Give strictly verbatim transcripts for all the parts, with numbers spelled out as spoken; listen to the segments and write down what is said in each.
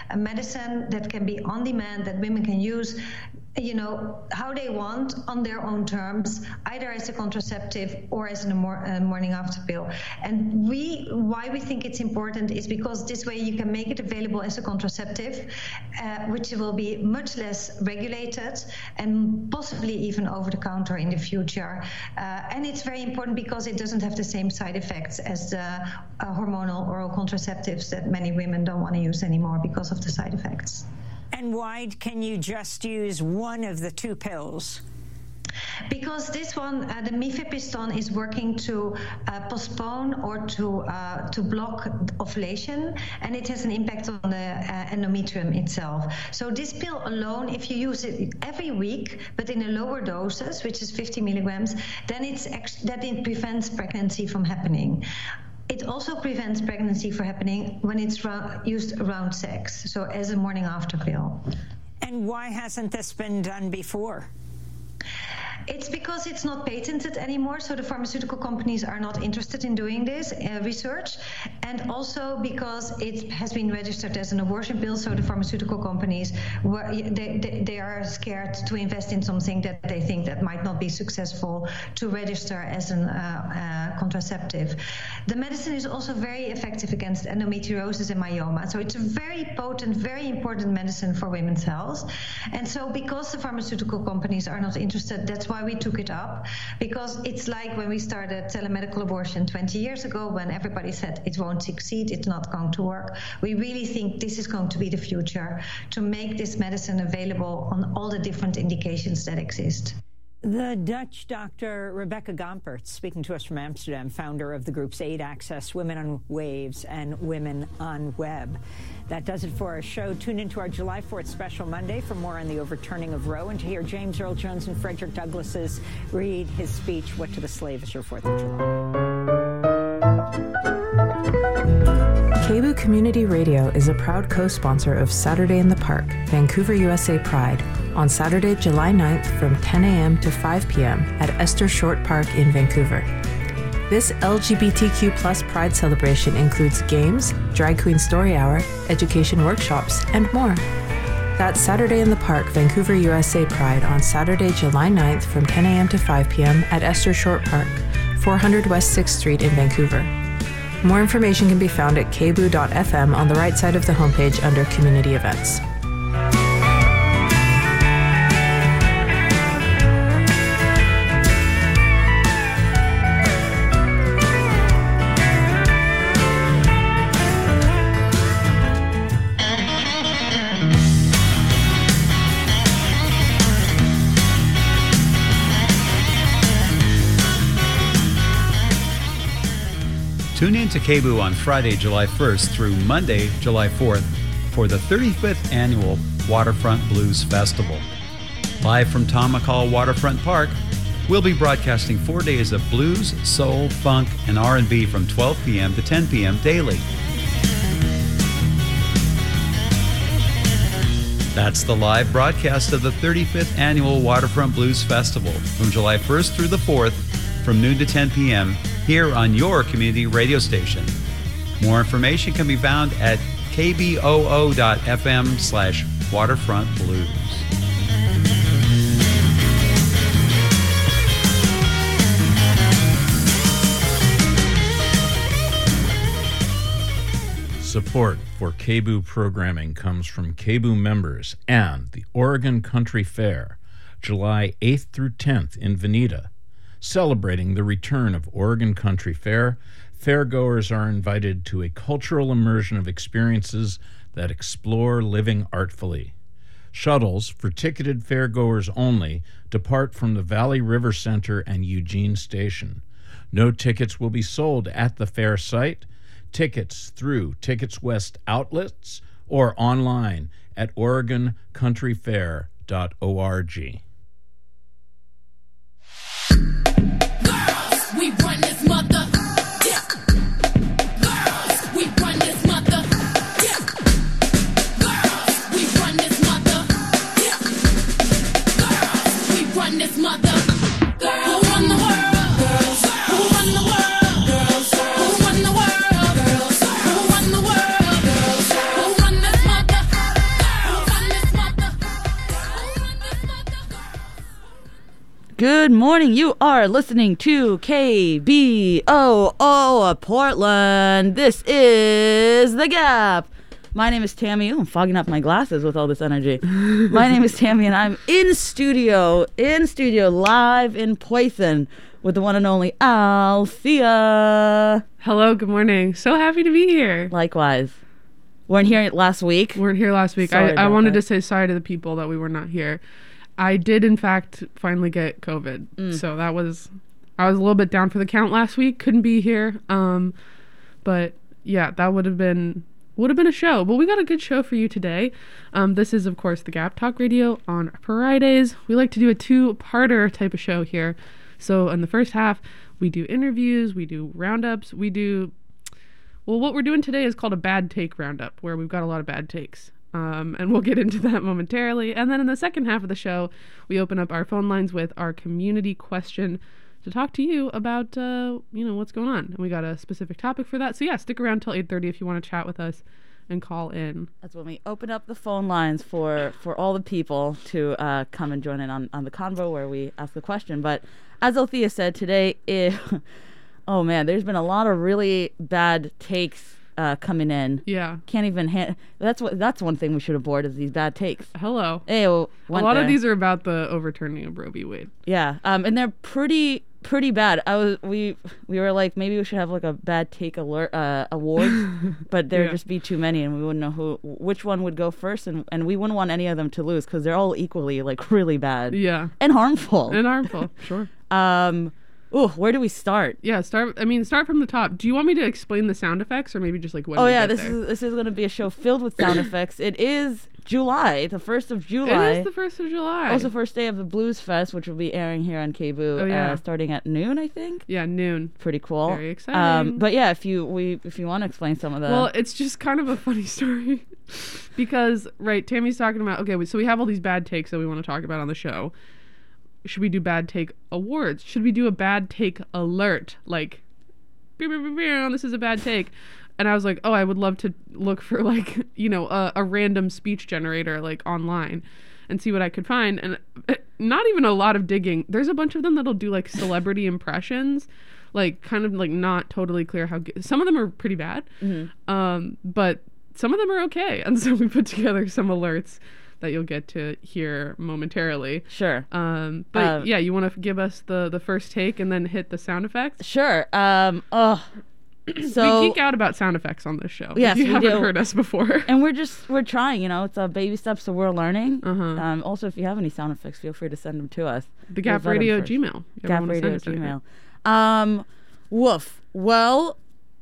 a medicine that can be on demand, that women can use, you know, how they want on their own terms, either as a contraceptive or as a mor- uh, morning after pill. And we, why we think it's important is because this way you can make it available as a contraceptive, uh, which will be much less regulated and possibly even over the counter in the future. Uh, and it's very important because it doesn't have the same side effects as the uh, hormonal oral contraceptives that many women don't want to use anymore because of the side effects. And why can you just use one of the two pills? Because this one, uh, the mifepristone, is working to uh, postpone or to uh, to block ovulation, and it has an impact on the uh, endometrium itself. So this pill alone, if you use it every week, but in a lower doses, which is fifty milligrams, then it's ex- that it prevents pregnancy from happening. It also prevents pregnancy from happening when it's ra- used around sex, so as a morning after pill. And why hasn't this been done before? It's because it's not patented anymore, so the pharmaceutical companies are not interested in doing this uh, research, and also because it has been registered as an abortion pill, so the pharmaceutical companies were, they, they, they are scared to invest in something that they think that might not be successful to register as a uh, uh, contraceptive. The medicine is also very effective against endometriosis and myoma, so it's a very potent, very important medicine for women's health. And so because the pharmaceutical companies are not interested, that's why we took it up, because it's like when we started telemedical abortion twenty years ago, when everybody said it won't succeed, it's not going to work. We really think this is going to be the future, to make this medicine available on all the different indications that exist. The Dutch doctor Rebecca Gompertz, speaking to us from Amsterdam, founder of the groups Aid Access, Women on Waves, and Women on Web. That does it for our show. Tune into our July fourth special Monday for more on the overturning of Roe and to hear James Earl Jones and Frederick Douglass's read his speech, What to the Slave is Your fourth of July. K B U Community Radio is a proud co-sponsor of Saturday in the Park, Vancouver, U S A Pride, on Saturday, July ninth from ten a.m. to five p.m. at Esther Short Park in Vancouver. This L G B T Q plus Pride celebration includes games, drag queen story hour, education workshops, and more. That's Saturday in the Park, Vancouver, U S A Pride on Saturday, July ninth from ten a.m. to five p.m. at Esther Short Park, four hundred West sixth Street in Vancouver. More information can be found at k b u dot f m on the right side of the homepage under Community Events. Tune in to K B U on Friday, July first through Monday, July fourth for the thirty-fifth Annual Waterfront Blues Festival. Live from Tom McCall Waterfront Park, we'll be broadcasting four days of blues, soul, funk, and R and B from twelve p.m. to ten p.m. daily. That's the live broadcast of the thirty-fifth Annual Waterfront Blues Festival from July first through the fourth from noon to ten p.m. here on your community radio station. More information can be found at k b o o dot f m slash waterfront blues. Support for K B U programming comes from K B U members and the Oregon Country Fair, July eighth through tenth in Veneta. Celebrating the return of Oregon Country Fair, fairgoers are invited to a cultural immersion of experiences that explore living artfully. Shuttles, for ticketed fairgoers only, depart from the Valley River Center and Eugene Station. No tickets will be sold at the fair site. Tickets through Tickets West outlets or online at oregon country fair dot org. Girls, we run this mother. Yeah. Girls, we run this mother. Yeah. Girls, we run this mother. Yeah. Girls, we run this mother. Girls, who run the world? Girls, who run the world? Girls, who run the world? Girls, who run the world? Girls, who run this mother? Good morning. You are listening to K B O O Portland. This is The Gap. My name is Tammy. Ooh, I'm fogging up my glasses with all this energy. My name is Tammy, and I'm in studio, in studio, live in Poison with the one and only Althea. Hello, good morning. So happy to be here. Likewise. Weren't here last week. Weren't here last week. Sorry I, I about wanted that. to say sorry to the people that we were not here. I did, in fact, finally get COVID. Mm. So that was, I was a little bit down for the count last week. Couldn't be here. Um, but yeah, that would have been would have been a show. But we got a good show for you today. Um, this is, of course, the Gap Talk Radio on Fridays. We like to do a two-parter type of show here. So in the first half, we do interviews, we do roundups, we do. Well, what we're doing today is called a bad take roundup, where we've got a lot of bad takes. Um, and we'll get into that momentarily. And then in the second half of the show, we open up our phone lines with our community question to talk to you about, uh, you know, what's going on. And we got a specific topic for that. So yeah, stick around till eight thirty if you want to chat with us and call in. That's when we open up the phone lines for, for all the people to uh, come and join in on, on the convo where we ask the question. But as Althea said today, it, oh man, there's been a lot of really bad takes Uh, coming in. Yeah. Can't even hand. That's what. That's one thing we should avoid is these bad takes. Hello. Hey, well, A went lot there. of these are about the overturning of Roe v. Wade. Yeah. Um, and they're pretty pretty bad. I was we we were like maybe we should have like a bad take alert uh, award, but there'd Yeah. just be too many and we wouldn't know who which one would go first, and and we wouldn't want any of them to lose because they're all equally like really bad. Yeah. And harmful. And harmful. Sure. um. Ooh, where do we start? Yeah, start. I mean, start from the top. Do you want me to explain the sound effects, or maybe just like when? Oh we yeah, get this there? is this is going to be a show filled with sound effects. It is July, the first of July. It is the first of July. Also, first day of the Blues Fest, which will be airing here on K B O, Oh, yeah. uh, starting at noon, I think. Yeah, noon. Pretty cool. Very exciting. Um, but yeah, if you we if you want to explain some of the Well, it's just kind of a funny story because right, Tammy's talking about okay, so we have all these bad takes that we want to talk about on the show. Should we do bad take awards? Should we do a bad take alert? Like, beep, beep, beep, beep, this is a bad take. And I was like, oh, I would love to look for like, you know, a, a random speech generator like online and see what I could find. And uh, not even a lot of digging. There's a bunch of them that'll do like celebrity impressions, like kind of like not totally clear how good. Some of them are pretty bad, Mm-hmm. um, but some of them are okay. And so we put together some alerts that you'll get to hear momentarily. Sure. Um, but Um, yeah, you want to f- give us the, the first take and then hit the sound effects? Sure. Um. Oh. So. we geek out about sound effects on this show. Yes, if you we haven't do. heard us before. And we're just we're trying, you know. It's a baby steps, so we're learning. Uh-huh. Um. Also, if you have any sound effects, feel free to send them to us. The Gap We'll vet 'em Radio first. Gmail. You ever Gap wanna send Radio us anything? Gmail. Um. Woof. Well.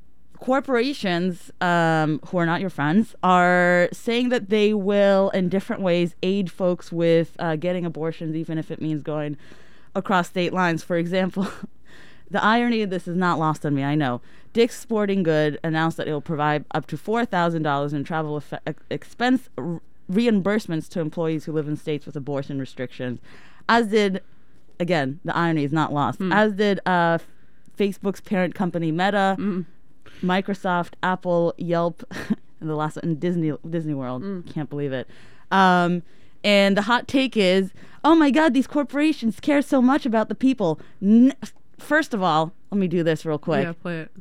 Corporations um, who are not your friends are saying that they will, in different ways, aid folks with uh, getting abortions, even if it means going across state lines. For example, the irony of this is not lost on me, I know. Dick's Sporting Good announced that it will provide up to four thousand dollars in travel eff- ex- expense r- reimbursements to employees who live in states with abortion restrictions, as did, again, the irony is not lost, Mm. as did uh, Facebook's parent company Meta, Mm. Microsoft, Apple, Yelp, and the last one, Disney Disney World. Can't believe it. Um, and the hot take is, oh my God, these corporations care so much about the people. N- First of all, let me do this real quick. Yeah, play it.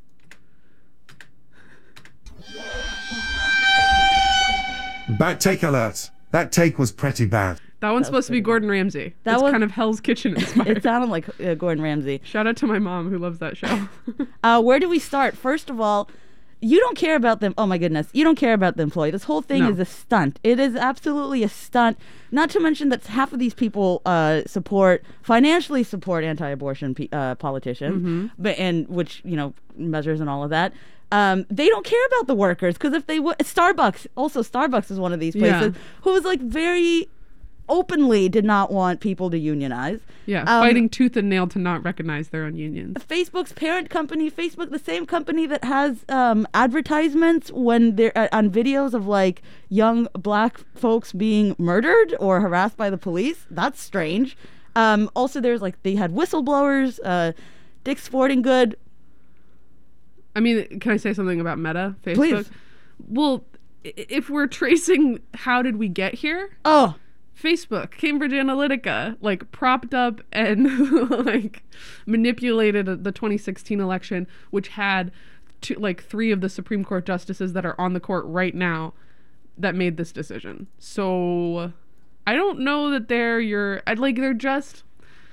Bad take alert. That take was pretty bad. That one's supposed to be Gordon Ramsay. That That's was- kind of Hell's Kitchen inspired. It sounded like uh, Gordon Ramsay. Shout out to my mom who loves that show. Uh, where do we start? First of all, you don't care about them. Oh my goodness, you don't care about the employee. This whole thing No. is a stunt. It is absolutely a stunt. Not to mention that half of these people uh, support, financially support anti-abortion pe- uh, politicians, Mm-hmm. but and which you know measures and all of that. Um, they don't care about the workers because if they would, Starbucks also Starbucks is one of these Yeah. places who was like very openly did not want people to unionize. yeah, Um, fighting tooth and nail to not recognize their own unions. Facebook's parent company, Facebook, the same company that has um, advertisements when they're uh, on videos of like young black folks being murdered or harassed by the police. That's strange. Um, also, there's like they had whistleblowers. Uh, Dick's Sporting Good. I mean, can I say something about Meta, Facebook? Please. Well, i- if we're tracing how did we get here, Oh, Facebook, Cambridge Analytica, like propped up and like manipulated the twenty sixteen election, which had two, like three of the Supreme Court justices that are on the court right now that made this decision. So I don't know that they're your, I'd like, they're just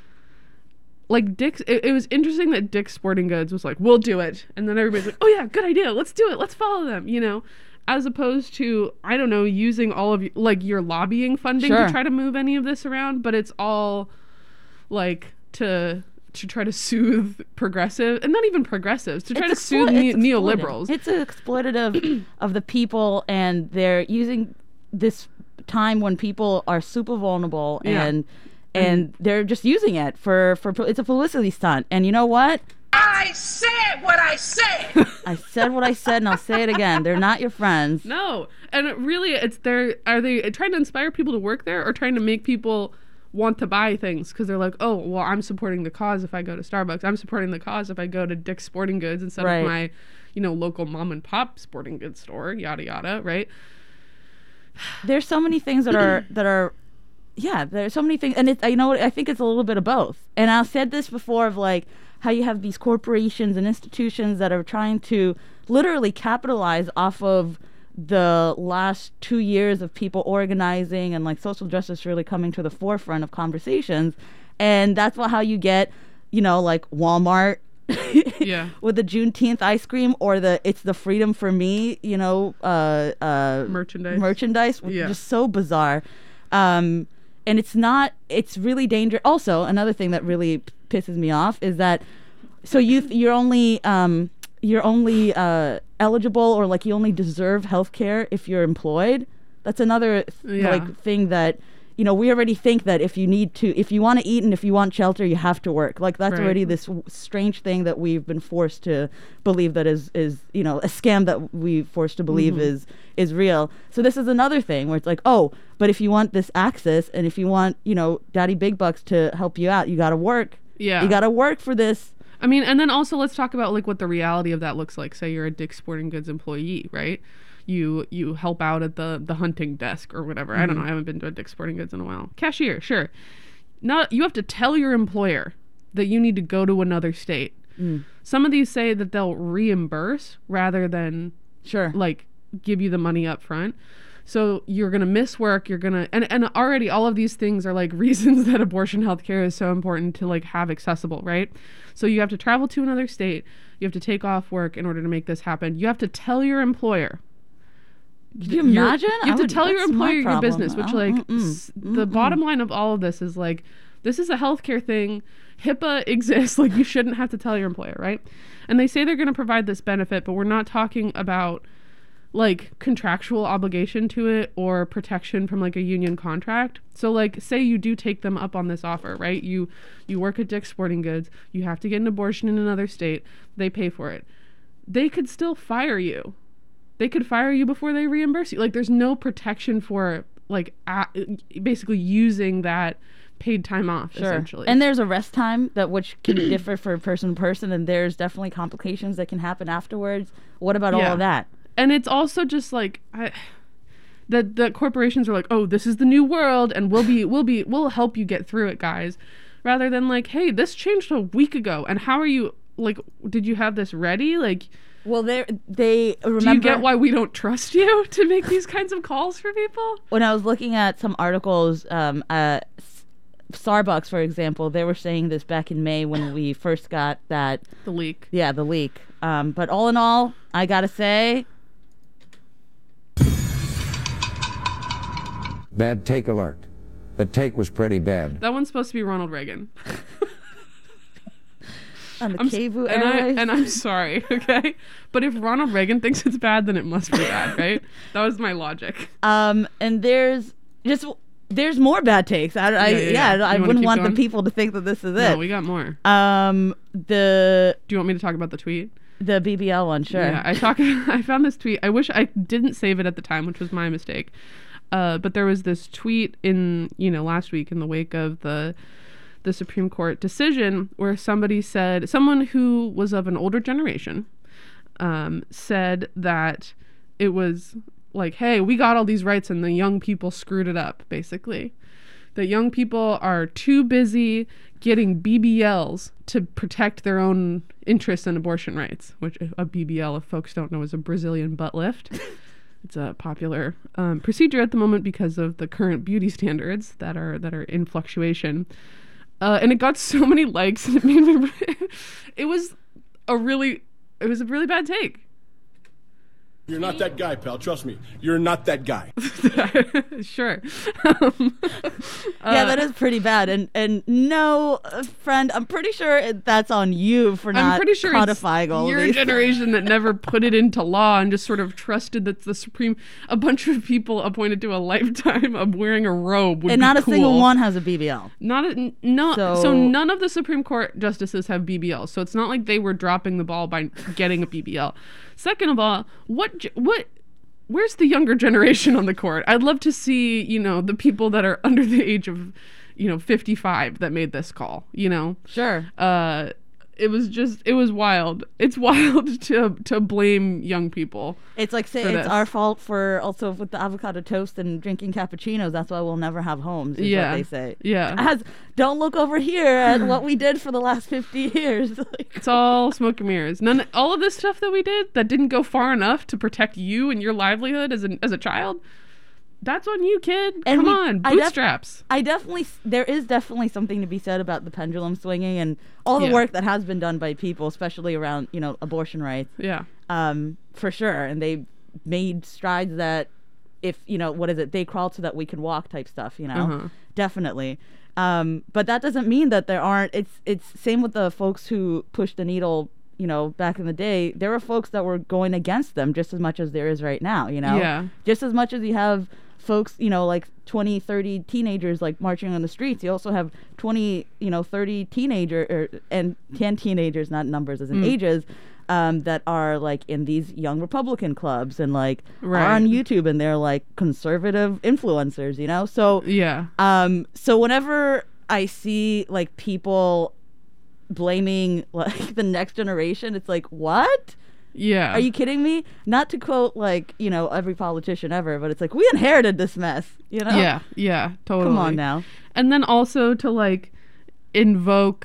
like Dick's. It, it was interesting that Dick's Sporting Goods was like, we'll do it. And then everybody's like, oh yeah, good idea. Let's do it. Let's follow them, you know? As opposed to, I don't know, using all of, like, your lobbying funding Sure. to try to move any of this around, but it's all, like, to to try to soothe progressive, and not even progressives, to try It's to soothe exploit- ne- it's neoliberals. exploitive. It's exploitative of the people, and they're using this time when people are super vulnerable, Yeah. and and they're just using it for, for, it's a publicity stunt. And you know what? I said what I said. I said what I said, and I'll say it again. They're not your friends. No, and it really, it's their, are they trying to inspire people to work there, or trying to make people want to buy things because they're like, oh, well, I'm supporting the cause if I go to Starbucks. I'm supporting the cause if I go to Dick's Sporting Goods instead Right. of my, you know, local mom and pop sporting goods store, yada yada, right? There's so many things that are that are yeah, there's so many things, and it's, you know what, I think it's a little bit of both. And I've said this before of like how you have these corporations and institutions that are trying to literally capitalize off of the last two years of people organizing and like social justice really coming to the forefront of conversations. And that's what, how you get, you know, like Walmart Yeah. with the Juneteenth ice cream, or the it's the freedom for me, you know, uh, uh, Merchandise. merchandise, which Yeah. is just so bizarre. Um, and it's not, it's really dangerous. Also, another thing that really p- pisses me off is that, so you, you're only, um, you're only uh, eligible, or like you only deserve health care if you're employed. That's another th- Yeah. like thing that, you know, we already think that if you need to, if you want to eat and if you want shelter, you have to work. Like that's Right. already this w- strange thing that we've been forced to believe that is, is, you know, a scam that we forced to believe Mm-hmm. is, is real. So this is another thing where it's like, oh, but if you want this access and if you want, you know, Daddy Big Bucks to help you out, you got to work. Yeah. You got to work for this. I mean, and then also let's talk about like what the reality of that looks like. Say you're a Dick's Sporting Goods employee, right? You you help out at the the hunting desk or whatever. I don't know. I haven't been to a Dick's Sporting Goods in a while. Cashier, sure. Not you have to tell your employer that you need to go to another state. Some of these say that they'll reimburse rather than Sure. like give you the money up front. So you're going to miss work. You're going to, and, and already all of these things are like reasons that abortion healthcare is so important to like have accessible, right? So you have to travel to another state. You have to take off work in order to make this happen. You have to tell your employer. Could you You're- imagine? You I have to would- tell your that's my employer your problem. business, which Oh, like mm-mm, s- the bottom line of all of this is like, this is a healthcare thing. HIPAA exists. Like you shouldn't have to tell your employer, right? And they say they're going to provide this benefit, but we're not talking about like contractual obligation to it or protection from like a union contract. So like say you do take them up on this offer, right? You you work at Dick's Sporting Goods, you have to get an abortion in another state, they pay for it. They could still fire you. They could fire you before they reimburse you. Like there's no protection for like a- basically using that paid time off essentially. And there's a rest time that which can differ for person to person, and there's definitely complications that can happen afterwards. What about all Yeah. of that? And it's also just like I, that the corporations are like, oh, this is the new world, and we'll be we'll be we'll help you get through it, guys. Rather than like, hey, this changed a week ago, and how are you like? Did you have this ready? Like, Well, they they remember. do you get why we don't trust you to make these kinds of calls for people? When I was looking at some articles, um, uh, S- Starbucks, for example, they were saying this back in May when we first got that. The leak. Yeah, the leak. Um, but all in all, I gotta say, Bad take alert. The take was pretty bad. That one's supposed to be Ronald Reagan. on the I'm s- K-Boo and, I, Airways. and I'm sorry, okay? But if Ronald Reagan thinks it's bad, then it must be bad, right? That was my logic. Um, and there's just there's more bad takes. I, I Yeah, yeah, yeah, yeah. I You wanna wouldn't keep want going? the people to think that this is No, it. we got more. um, the Do you want me to talk about the tweet? the B B L one, sure. Yeah, I talk. I found this tweet. I wish I didn't save it at the time, which was my mistake. Uh, but there was this tweet in you know last week in the wake of the the Supreme Court decision where somebody said someone who was of an older generation um, said that it was like, hey, we got all these rights and the young people screwed it up, basically. The young people are too busy getting B B Ls to protect their own interests in abortion rights, which a B B L, if folks don't know, is a Brazilian butt lift. It's a popular um, procedure at the moment because of the current beauty standards that are that are in fluctuation. Uh, and it got so many likes, and it made me. it was a really, it was a really bad take. You're not that guy, pal. Trust me. You're not that guy. Sure. um, yeah, that is pretty bad. And and no, uh, friend, I'm pretty sure it, that's on you for not I'm pretty sure codifying it's all your these. generation that never put it into law and just sort of trusted that the Supreme, a bunch of people appointed to a lifetime of wearing a robe would and be not a cool. single one has a B B L. Not a, no. So, So- so none of the Supreme Court justices have B B Ls. So it's not like they were dropping the ball by getting a B B L. Second of all, what ge- what where's the younger generation on the court? I'd love to see, you know, the people that are under the age of, you know, fifty-five that made this call, you know? Sure. Uh, it was just, it was wild. It's wild to to blame young people. It's like say for it's this. our fault for also with the avocado toast and drinking cappuccinos. That's why we'll never have homes. Is Yeah. what they say. Yeah. As don't look over here at what we did for the last fifty years. Like, It's all smoke and mirrors. None, all of this stuff that we did that didn't go far enough to protect you and your livelihood as a, as a child, that's on you, kid. And Come we- on, I def- bootstraps. I definitely, there is definitely something to be said about the pendulum swinging and all the Yeah. work that has been done by people, especially around, you know, abortion rights. Yeah. Um, for sure. And they made strides that if, you know, what is it? They crawled so that we could walk type stuff, you know? Uh-huh. Definitely. Um, but that doesn't mean that there aren't, it's, it's same with the folks who pushed the needle, you know, back in the day. There were folks that were going against them just as much as there is right now, you know? Yeah. Just as much as you have folks, you know, like twenty, thirty teenagers like marching on the streets, you also have twenty, you know, thirty teenager or, and ten teenagers, not numbers as in Mm. ages, um, that are like in these young Republican clubs and like Right. are on YouTube and they're like conservative influencers, you know? So Yeah. um so whenever I see like people blaming like the next generation, it's like, what? Yeah. Are you kidding me? Not to quote like, you know, every politician ever, but it's like we inherited this mess, you know? Yeah, yeah, totally. Come on now. And then also to like invoke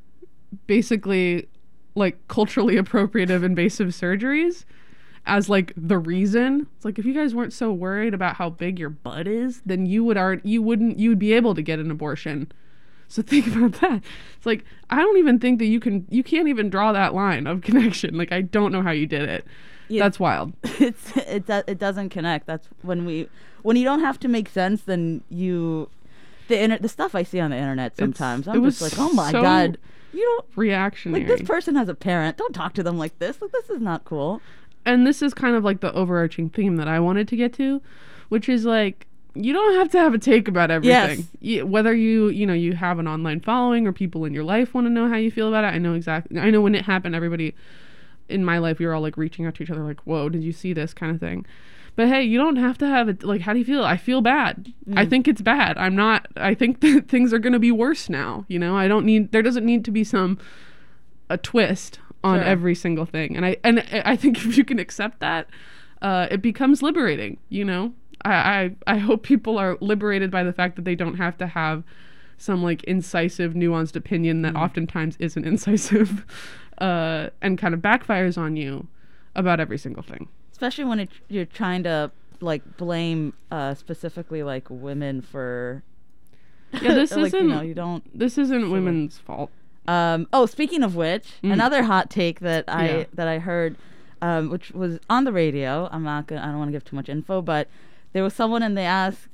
basically like culturally appropriative invasive surgeries as like the reason. It's like if you guys weren't so worried about how big your butt is, then you would art you wouldn't you would be able to get an abortion. So think about that. It's like I don't even think that you can you can't even draw that line of connection. Like I don't know how you did it. Yeah. That's wild. It's it do- it doesn't connect. That's when we when you don't have to make sense, then you the inter- the stuff I see on the internet sometimes. it I'm was just like, oh my so god, you don't reactionary. like this person has a parent. Don't talk to them like this. Like this is not cool. And this is kind of like the overarching theme that I wanted to get to, which is like you don't have to have a take about everything. Yes. You, whether you you know you have an online following or people in your life want to know how you feel about it. I know exactly. I know when it happened, everybody in my life, we were all like reaching out to each other, like, "Whoa, did you see this?" kind of thing. But hey, you don't have to have it. Like, how do you feel? I feel bad. Mm. I think it's bad. I'm not. I think that things are going to be worse now. You know, I don't need. There doesn't need to be some a twist on Sure. every single thing. And I and I think if you can accept that, uh, it becomes liberating. You know, I, I I hope people are liberated by the fact that they don't have to have some like incisive, nuanced opinion that Mm. oftentimes isn't incisive, uh, and kind of backfires on you about every single thing. Especially when it, you're trying to like blame uh, specifically like women for. Yeah, this like, isn't. You know, you don't. This isn't women's fault. Um, oh, speaking of which, Mm. another hot take that I Yeah. that I heard, um, which was on the radio. I'm not gonna. I don't want to give too much info, but there was someone and they asked,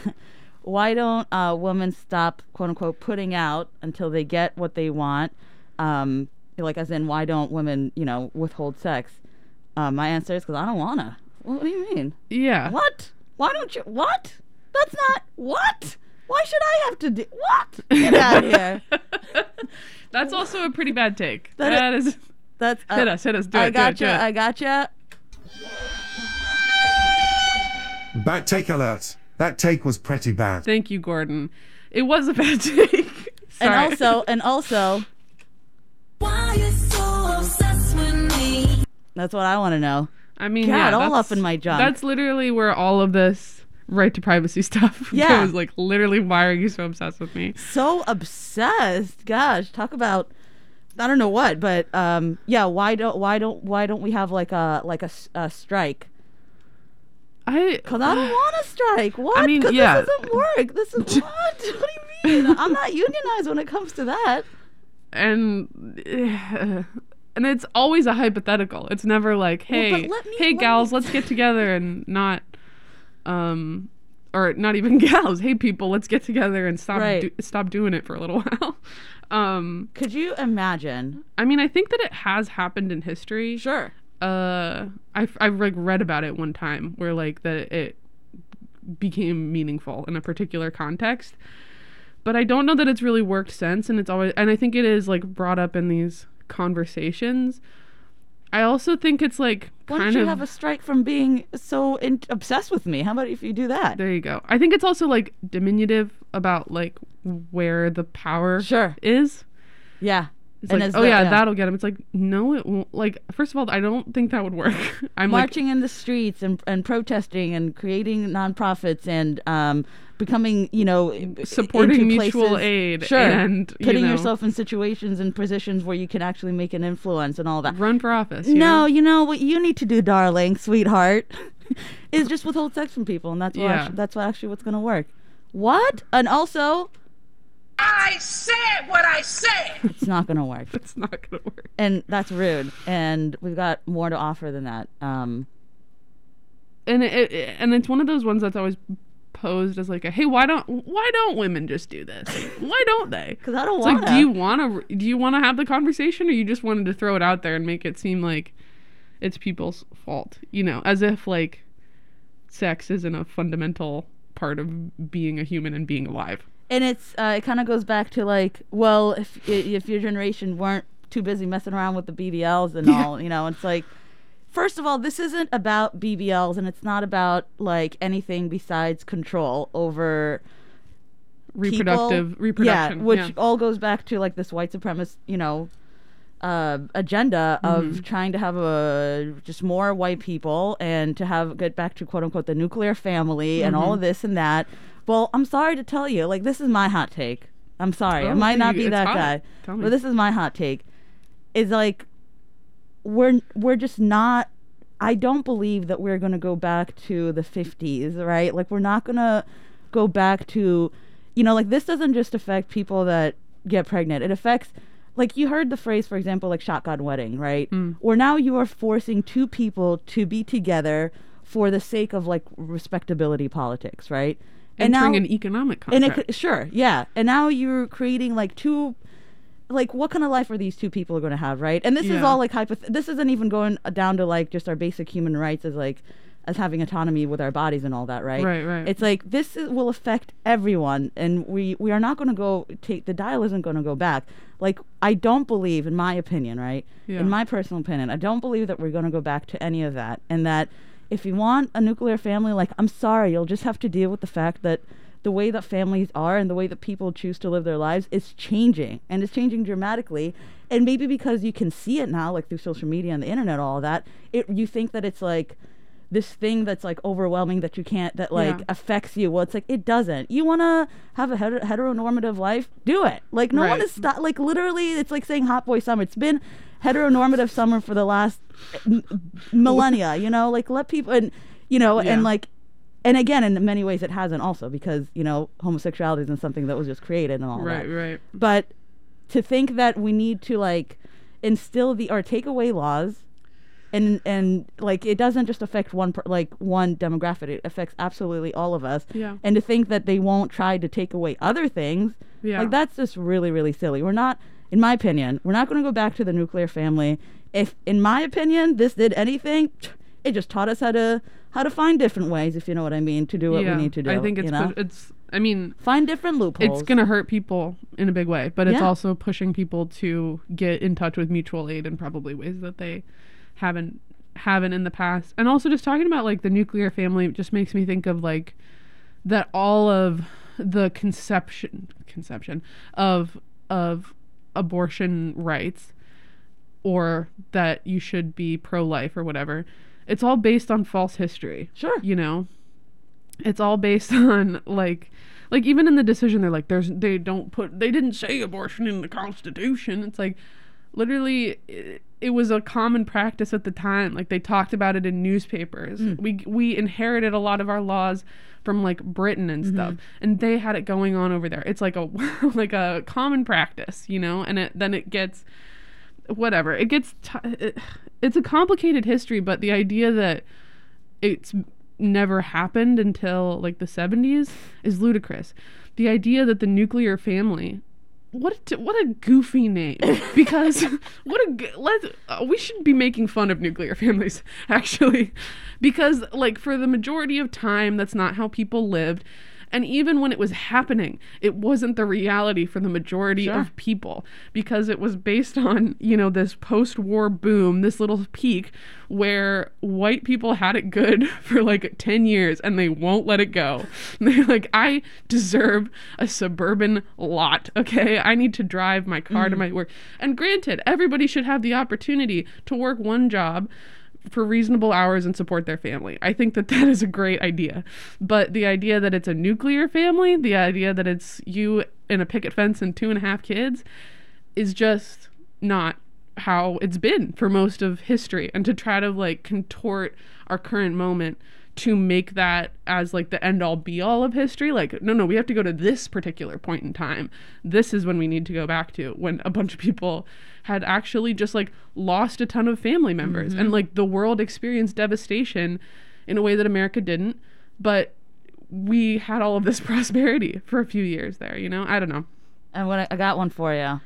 why don't uh, women stop quote unquote putting out until they get what they want? Um, like as in, why don't women, you know, withhold sex? Uh, my answer is because I don't wanna. What do you mean? Yeah. What? Why don't you? What? That's not what. Why should I have to do what? Get out of here. That's also a pretty bad take. That that is- is. That's Hit uh, us, hit us, do I it, do it, gotcha. do it. I gotcha. Bad take alert. That take was pretty bad. Thank you, Gordon. It was a bad take. And Sorry. also, and also, Why you so obsessed with me? that's what I want to know. I mean, God, yeah, all that's, up in my junk. That's literally where all of this right to privacy stuff Yeah. goes. Like, literally, why are you so obsessed with me? So obsessed. Gosh, talk about I don't know what, but um, yeah. Why don't why don't why don't we have like a like a, s- a strike? I Because I don't want to strike. What? I mean, 'Cause yeah. this doesn't work. This is what? What do you mean? I'm not unionized when it comes to that. and and it's always a hypothetical. It's never like, Well, hey, but let me- hey, let gals, me- let's get together and not, um, or not even gals. Hey, people, let's get together and stop Right. do, stop doing it for a little while. um, Could you imagine? I mean, I think that it has happened in history. Sure. Uh, I've I've like read about it one time where like that it became meaningful in a particular context. But I don't know that it's really worked since, and it's always, and I think it is like brought up in these conversations. I also think it's like Why kind don't you of have a strike from being so in- obsessed with me? How about if you do that? there you go. I think it's also like diminutive about like where the power Sure. is. Yeah. It's And like, as oh the- yeah, yeah. that'll get him. It's like, no, it won't. Like, first of all, I don't think that would work. I'm Marching in the streets and and protesting and creating nonprofits and um becoming, you know, i- Supporting into mutual places- aid sure, and, you putting know- yourself in situations and positions where you can actually make an influence and all that. like, run for office. You No, know? you know what you need to do, darling, sweetheart, is just withhold sex from people, and that's what Yeah. actually, that's what actually what's going to work. What? And also, I said what I said. it's not going to work, It's not gonna work. and that's rude. And we've got more to offer than that. Um, And it, it and it's one of those ones that's always posed as like a, hey, why don't why don't women just do this? Why don't they? because I don't It's want like, do you want to do you want to have the conversation, or you just wanted to throw it out there and make it seem like it's people's fault? You know, as if like sex isn't a fundamental part of being a human and being alive. And it's uh, it kind of goes back to like, well, if if your generation weren't too busy messing around with the B B Ls and all, you know, it's like, first of all, this isn't about B B Ls, and it's not about like anything besides control over Reproductive people. reproduction. Yeah, which yeah. all goes back to like this white supremacist, you know, uh, agenda of Mm-hmm. trying to have a just more white people and to have get back to quote unquote the nuclear family and Mm-hmm. all of this and that. Well, I'm sorry to tell you, like this is my hot take. I'm sorry, Oh, I might not you- be it's that hot. guy, Tell me. but this is my hot take. Is like we're we're just not. I don't believe that we're going to go back to the fifties, right? Like we're not going to go back to, you know, like this doesn't just affect people that get pregnant. It affects, like you heard the phrase, for example, like shotgun wedding, right? Mm. Where now you are forcing two people to be together for the sake of like respectability politics, right? Entering an economic and contract. it, could- sure, yeah. And now you're creating like two, like what kind of life are these two people going to have, right? And this is Yeah. all like hypoth- this isn't even going down to like just our basic human rights as like as having autonomy with our bodies and all that, right? Right, right. It's like this is, will affect everyone, and we we are not going to go take the dial isn't going to go back. Like I don't believe, in my opinion, right? Yeah. In my personal opinion, I don't believe that we're going to go back to any of that, and that if you want a nuclear family, like I'm sorry, you'll just have to deal with the fact that the way that families are and the way that people choose to live their lives is changing, and it's changing dramatically. And maybe because you can see it now, like through social media and the internet, all of that, it you think that it's like this thing that's like overwhelming that you can't that like Yeah. affects you. Well, it's like it doesn't. You want to have a heter- heteronormative life? Do it. Like no one Right. is sto- like literally. It's like saying hot boy summer. It's been heteronormative summer for the last m- millennia. You know, like let people and you know Yeah. and like. And again, in many ways, it hasn't also because, you know, homosexuality isn't something that was just created and all Right, that. right. But to think that we need to, like, instill the, or take away laws and, and like, it doesn't just affect one, per, like, one demographic. It affects absolutely all of us. Yeah. And to think that they won't try to take away other things, Yeah. like, that's just really, really silly. We're not, in my opinion, we're not going to go back to the nuclear family. If, in my opinion, this did anything, it just taught us how to how to find different ways, if you know what I mean, to do what yeah. we need to do. I think it's you know? pu- it's. I mean, find different loopholes. it's gonna hurt people in a big way, but it's Yeah. also pushing people to get in touch with mutual aid in probably ways that they haven't haven't in the past. And also just talking about like the nuclear family just makes me think of like that all of the conception conception of of abortion rights, or that you should be pro-life or whatever, it's all based on false history. Sure. You know, it's all based on like, like even in the decision, they're like, there's, they don't put, they didn't say abortion in the Constitution. It's like, literally, it, it was a common practice at the time. Like they talked about it in newspapers. Mm. We we inherited a lot of our laws from like Britain and mm-hmm. stuff, and they had it going on over there. It's like a like a common practice, you know. And it, then it gets whatever. It gets t- it, it's a complicated history, but the idea that it's never happened until like the seventies is ludicrous. The idea that the nuclear family, what a, what a goofy name, because what a let uh, we should be making fun of nuclear families actually, because like for the majority of time that's not how people lived. And even when it was happening, it wasn't the reality for the majority sure. of people, because it was based on, you know, this post-war boom, this little peak where white people had it good for like ten years and they won't let it go. They're like, I deserve a suburban lot, okay? I need to drive my car mm. to my work. And granted, everybody should have the opportunity to work one job for reasonable hours and support their family. I think that that is a great idea. But the idea that it's a nuclear family, the idea that it's you in a picket fence and two and a half kids, is just not how it's been for most of history. And to try to like contort our current moment to make that as like the end all be all of history, like no no we have to go to this particular point in time. This is when we need to go back to, when a bunch of people had actually just like lost a ton of family members mm-hmm. and like the world experienced devastation in a way that America didn't, but we had all of this prosperity for a few years there, you know. I don't know. And what I, I got one for you.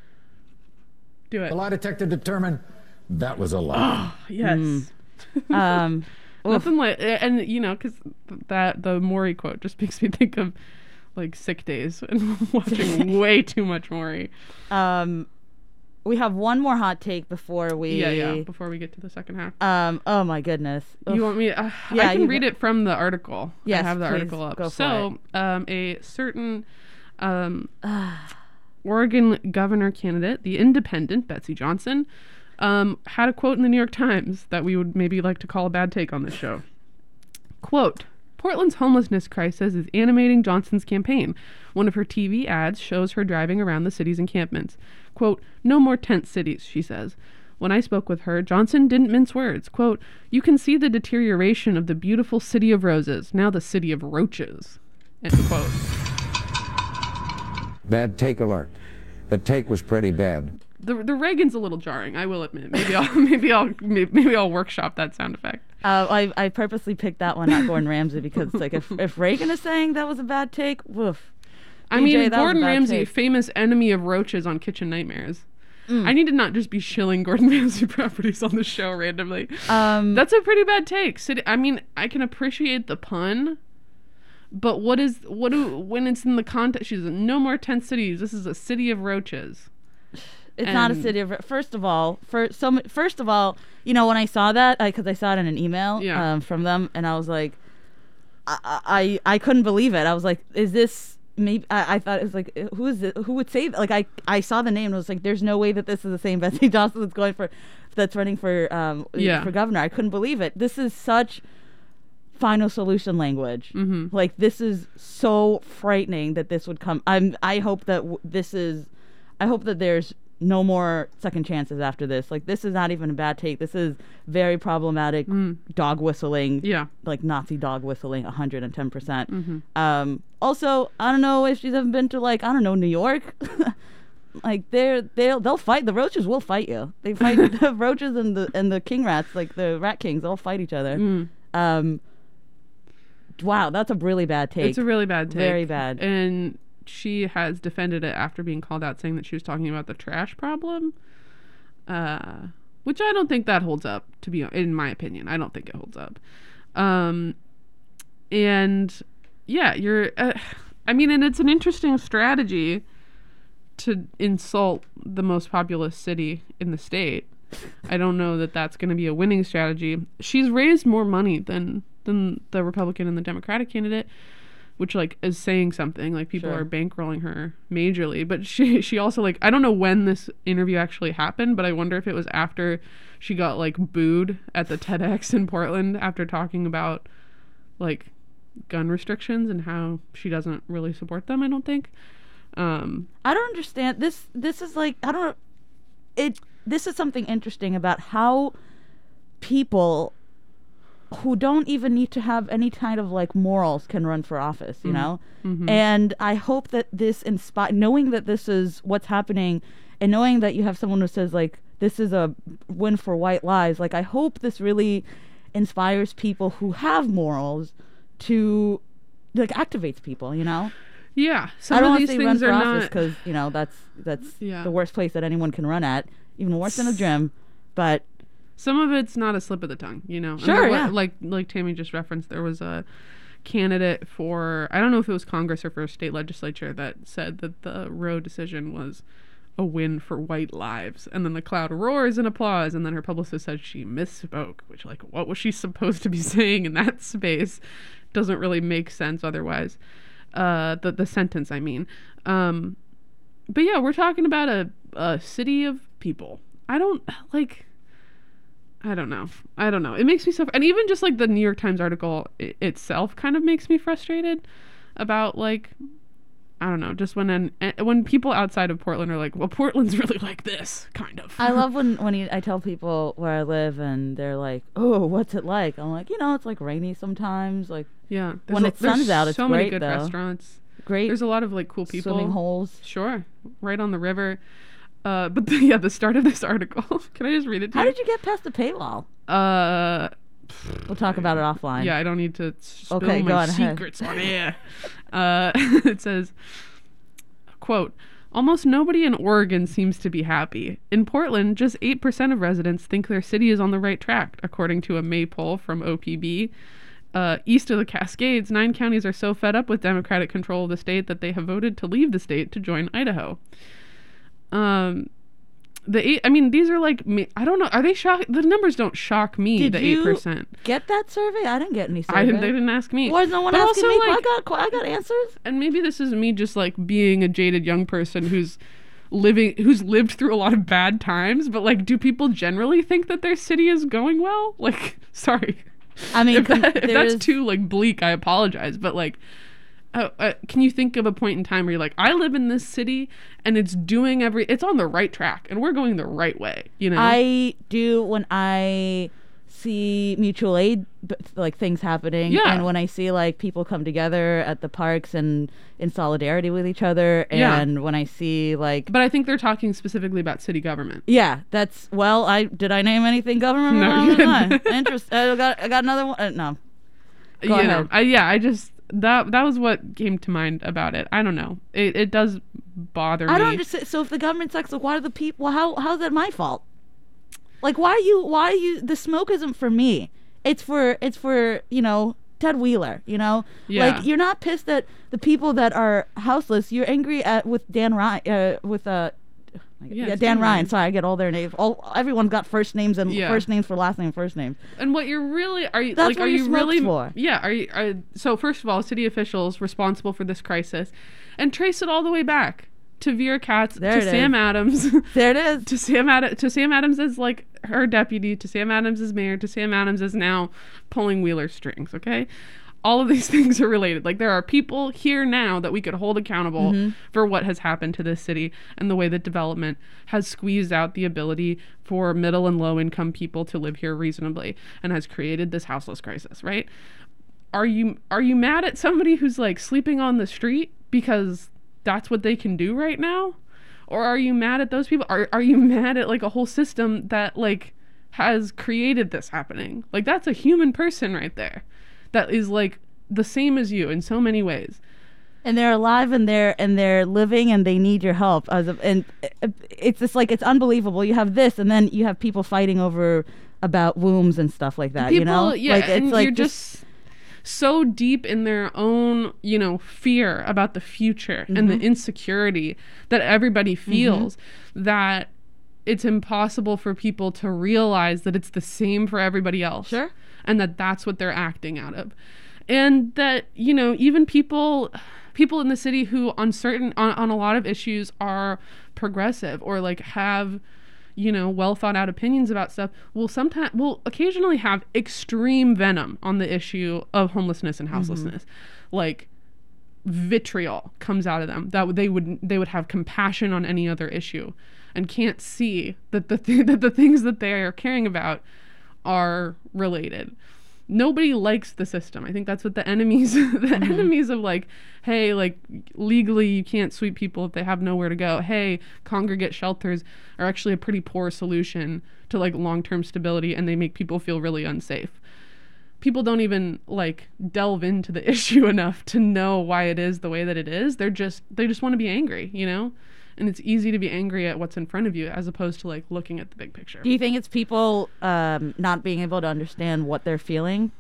Do it. The lie detector determined that was a lie. Oh, yes. Mm. um Nothing like, and you know, because that the Maury quote just makes me think of like sick days and watching way too much Maury. Um, we have one more hot take before we. Yeah, yeah. Before we get to the second half. Um. Oh my goodness. You Oof. want me? Uh, yeah, I can you read go- it from the article. Yes, I have the please, article up. go for so, um, a certain, um, Oregon governor candidate, the independent Betsy Johnson, Um, had a quote in the New York Times that we would maybe like to call a bad take on this show. Quote, Portland's homelessness crisis is animating Johnson's campaign. One of her T V ads shows her driving around the city's encampments. Quote, no more tent cities, she says. When I spoke with her, Johnson didn't mince words. Quote, you can see the deterioration of the beautiful city of roses, now the city of roaches. End quote. Bad take alert. The take was pretty bad. The the Reagan's a little jarring, I will admit. Maybe I'll maybe I'll maybe I'll workshop that sound effect. Uh, I I purposely picked that one, not Gordon Ramsay, because like if if Reagan is saying that was a bad take, woof. I D J, mean, Gordon Ramsay, take. famous enemy of roaches on Kitchen Nightmares. Mm. I need to not just be shilling Gordon Ramsay properties on the show randomly. Um, That's a pretty bad take. City, I mean, I can appreciate the pun, but what is what do when it's in the context? She's no more tent cities. This is a city of roaches. It's and not a city of. First of all, for so first of all, you know, when I saw that, because I, I saw it in an email yeah. um, from them, and I was like, I, I I couldn't believe it. I was like, is this maybe? I, I thought it was like, who is it? Who would say that? Like I I saw the name and I was like, there's no way that this is the same Betsy Johnson that's going for, that's running for um yeah. for governor. I couldn't believe it. This is such final solution language. Mm-hmm. Like this is so frightening that this would come. I'm I hope that w- this is. I hope that there's no more second chances after this. Like, this is not even a bad take. This is very problematic mm. dog whistling. Yeah. Like Nazi dog whistling, one hundred ten percent. Mm-hmm. Um, also, I don't know if she's ever been to, like, I don't know, New York. Like, they're, they'll, they'll fight. The roaches will fight you. They fight the roaches and the and the king rats, like the rat kings, they'll fight each other. Mm. Um, wow, that's a really bad take. It's a really bad take. Very bad. And she has defended it after being called out, saying that she was talking about the trash problem, uh, which I don't think that holds up, to be in my opinion. I don't think it holds up. Um, and yeah, you're, uh, I mean, and it's an interesting strategy to insult the most populous city in the state. I don't know that that's going to be a winning strategy. She's raised more money than than the Republican and the Democratic candidate. which like is saying something. Like people Sure. are bankrolling her majorly. But she she also like I don't know when this interview actually happened, but I wonder if it was after she got like booed at the TEDx in Portland after talking about like gun restrictions and how she doesn't really support them. I don't think. Um, I don't understand this. This is like I don't. It. This is something interesting about how people who don't even need to have any kind of like morals can run for office, you Mhm. know? Mhm. And I hope that this inspire, knowing that this is what's happening and knowing that you have someone who says like, this is a win for white lives. Like, I hope this really inspires people who have morals to like activates people, you know? Yeah. Some I don't of want these to say run things for are office not. because, you know, that's, that's Yeah. the worst place that anyone can run at, even worse than a gym. But Some of it's not a slip of the tongue, you know. And Sure, there wa- yeah. Like like Tammy just referenced, there was a candidate for I don't know if it was Congress or for a state legislature that said that the Roe decision was a win for white lives, and then the crowd roars in applause, and then her publicist said she misspoke, which like what was she supposed to be saying in that space? Doesn't really make sense otherwise. Uh, the the sentence, I mean. Um, but yeah, we're talking about a a city of people. I don't like. I don't know. I don't know. It makes me so, and even just like the New York Times article I- itself kind of makes me frustrated about like, I don't know, just when an, eh, when people outside of Portland are like, well, Portland's really like this, kind of. I love when when you, I tell people where I live and they're like, "Oh, what's it like?" I'm like, you know, it's like rainy sometimes. Like, Yeah, when a- it suns there's out, it's so many great good though. restaurants. Great. There's a lot of like cool people. Swimming holes. Sure, right on the river. Uh, but the, yeah, the start of this article. Can I just read it to How you? did you get past the paywall? Uh, We'll talk about it offline. yeah, I don't need to spill Okay, go my on ahead. secrets on air. Uh, it says, quote, almost nobody in Oregon seems to be happy. In Portland, just eight percent of residents think their city is on the right track, according to a May poll from O P B. Uh, east of the Cascades, nine counties are so fed up with Democratic control of the state that they have voted to leave the state to join Idaho. Um, the eight, I mean, these are like, me- I don't know, are they shock? The numbers don't shock me, Did the you eight percent. get that survey? I didn't get any survey. I didn't, they didn't ask me. Why is no one But asking also, me? like- I got qu- I got answers. And maybe this is me just like being a jaded young person who's living, who's lived through a lot of bad times, but like, do people generally think that their city is going well? Like, sorry. I mean, if, that, if there that's is- too like bleak, I apologize. But like, uh, uh, can you think of a point in time where you're like, I live in this city and it's doing every, it's on the right track and we're going the right way, you know? I do when I see mutual aid b- like things happening, Yeah. and when I see like people come together at the parks and in solidarity with each other, Yeah. and when I see like, But I think they're talking specifically about city government. yeah, that's well, I did I name anything government? No, wrong? you didn't. Interest. I got I got another one. Uh, no, Go you know, ahead. I, yeah, I just that that was what came to mind about it. I don't know. It it does bother me. I don't understand. So if the government sucks, like, why are the people? Well, how how's that my fault? Like, why are you? Why are you? The smoke isn't for me. It's for it's for you know Ted Wheeler. You know, Yeah. like you're not pissed at the people that are houseless. You're angry at with Dan Ryan. Uh, with uh, Yeah, yeah, it's Dan Dan Ryan. Ryan. Sorry, I get all their names. All everyone's got first names and Yeah. first names for last name, first names. And what you're really are you That's like what are your you smoke's really for. yeah are you are, so first of all, city officials responsible for this crisis, and trace it all the way back to Vera Katz, There to it is. Sam Adams, There it is. to Sam Ad- to Sam Adams as like her deputy, to Sam Adams as mayor, to Sam Adams as now pulling Wheeler's strings. Okay, all of these things are related. Like there are people here now that we could hold accountable Mm-hmm. for what has happened to this city and the way that development has squeezed out the ability for middle and low income people to live here reasonably and has created this houseless crisis, right? Are you are you mad at somebody who's like sleeping on the street because that's what they can do right now? Or are you mad at those people? Are are you mad at like a whole system that like has created this happening? Like that's a human person right there that is like the same as you in so many ways. And they're alive and they're and they're living and they need your help. As a, and it's just like it's unbelievable. You have this, and then you have people fighting over about wombs and stuff like that. People, you know, yeah, like and it's like you're just so deep in their own, you know, fear about the future and the Mhm. insecurity that everybody feels that it's impossible for people to realize that it's the same for everybody else. Sure. And that that's what they're acting out of. and that, you know, even people people in the city who on certain on, on a lot of issues are progressive or like have, you know, well thought out opinions about stuff will sometimes will occasionally have extreme venom on the issue of homelessness and houselessness. Mm-hmm. Like vitriol comes out of them that they would they would have compassion on any other issue and can't see that the th- that the things that they are caring about are related. Nobody likes the system. I think that's what the enemies the mm-hmm. enemies of like, hey, like legally you can't sweep people if they have nowhere to go. Hey, congregate shelters are actually a pretty poor solution to like long-term stability, and they make people feel really unsafe. People don't even like delve into the issue enough to know why it is the way that it is. They're just they just want to be angry, you know? And it's easy to be angry at what's in front of you as opposed to like looking at the big picture. Do you think it's people um, not being able to understand what they're feeling?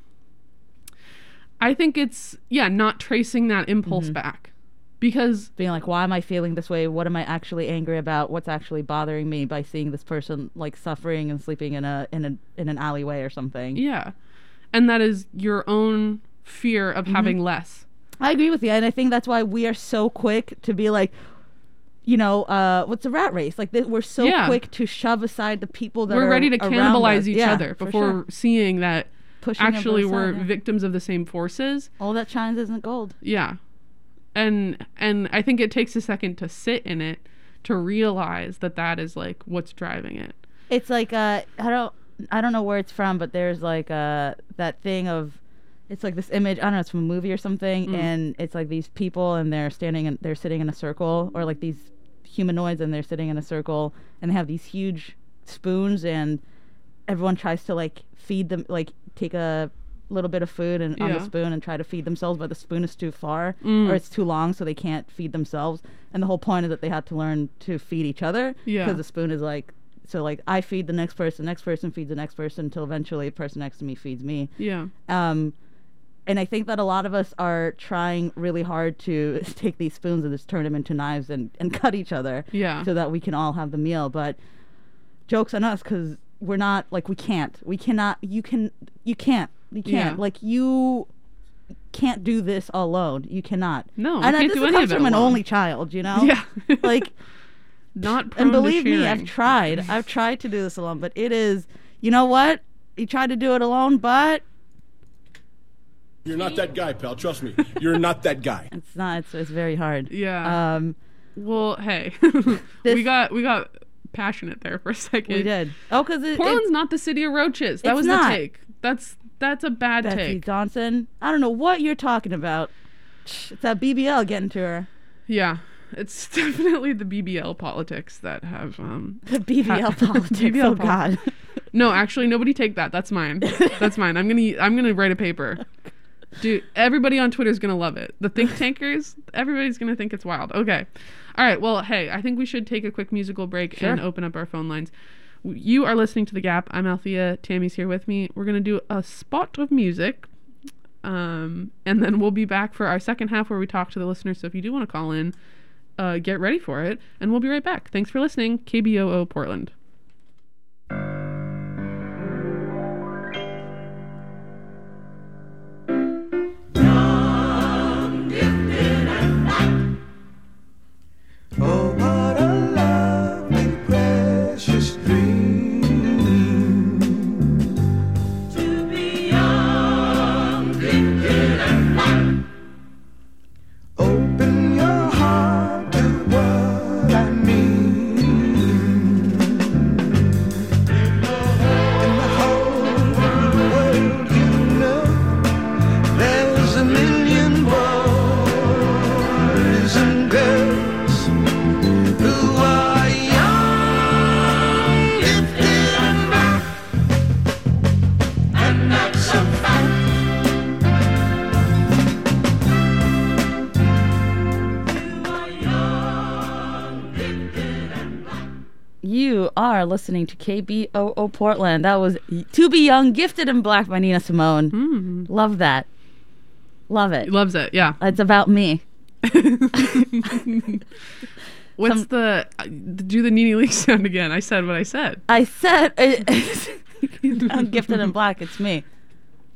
I think it's, yeah, not tracing that impulse mm-hmm. back. Because being like, why am I feeling this way? What am I actually angry about? What's actually bothering me by seeing this person like suffering and sleeping in a in a in an alleyway or something? Yeah. And that is your own fear of mm-hmm. having less. I agree with you. And I think that's why we are so quick to be like, you know, uh, what's a rat race? Like, th- we're so yeah. quick to shove aside the people that we're are ready to cannibalize us. each yeah, other before sure. seeing that Pushing actually we're yeah. victims of the same forces. All that shines isn't gold. Yeah. And and I think it takes a second to sit in it to realize that that is like what's driving it. It's like uh, I don't I don't know where it's from, but there's like uh that thing of. It's like this image, I don't know, it's from a movie or something, mm. and it's like these people and they're standing and they're sitting in a circle, or like these humanoids and they're sitting in a circle, and they have these huge spoons, and everyone tries to like feed them, like take a little bit of food and yeah. on the spoon and try to feed themselves, but the spoon is too far mm. or it's too long, so they can't feed themselves. And the whole point is that they have to learn to feed each other, because yeah. the spoon is like, so like I feed the next person, next person feeds the next person, until eventually the person next to me feeds me. Yeah. Um. And I think that a lot of us are trying really hard to take these spoons and just turn them into knives and, and cut each other. Yeah. So that we can all have the meal. But joke's on us, because we're not, like, we can't. We cannot, you can, you can't. You can't. Yeah. Like, you can't do this alone. You cannot. No, and you can't this do any comes of it from an alone. only child, you know? Yeah. Like, not prone and believe to me, sharing. I've tried. I've tried to do this alone, but it is, you know what? You try to do it alone, but... You're not that guy, pal. Trust me. You're not that guy. It's not. It's, it's very hard. Yeah. Um. Well, hey, we got we got passionate there for a second. We did. Oh, because it, Portland's not the city of roaches. That was not. the take. That's that's a bad Betsy take. Johnson. I don't know what you're talking about. It's that B B L getting to her. Yeah. It's definitely the B B L politics that have um the B B L ha- politics. B B L oh God. No, actually, nobody take that. That's mine. That's mine. I'm gonna I'm gonna write a paper. Dude, everybody on Twitter is going to love it. The think tankers, everybody's going to think it's wild. Okay. All right. Well, hey, I think we should take a quick musical break sure. and open up our phone lines. You are listening to The Gap. I'm Althea. Tammy's here with me. We're going to do a spot of music. Um, and then we'll be back for our second half where we talk to the listeners. So if you do want to call in, uh, get ready for it. And we'll be right back. Thanks for listening. K B O O Portland. Oh, what a lovely, precious dream to be young, gifted, and fun. Open your heart to what I mean. In the whole world, you know, there's a million boys and girls who are young, gifted, and black, and that's a fact. You are young, gifted, and black. You are listening to K B O O Portland. That was To Be Young, Gifted, and Black by Nina Simone. Mm. Love that. Love it. Loves it, yeah. It's about me. What's Some, the uh, do the Nene Leakes sound again? I said what I said. I said I'm gifted and black. It's me.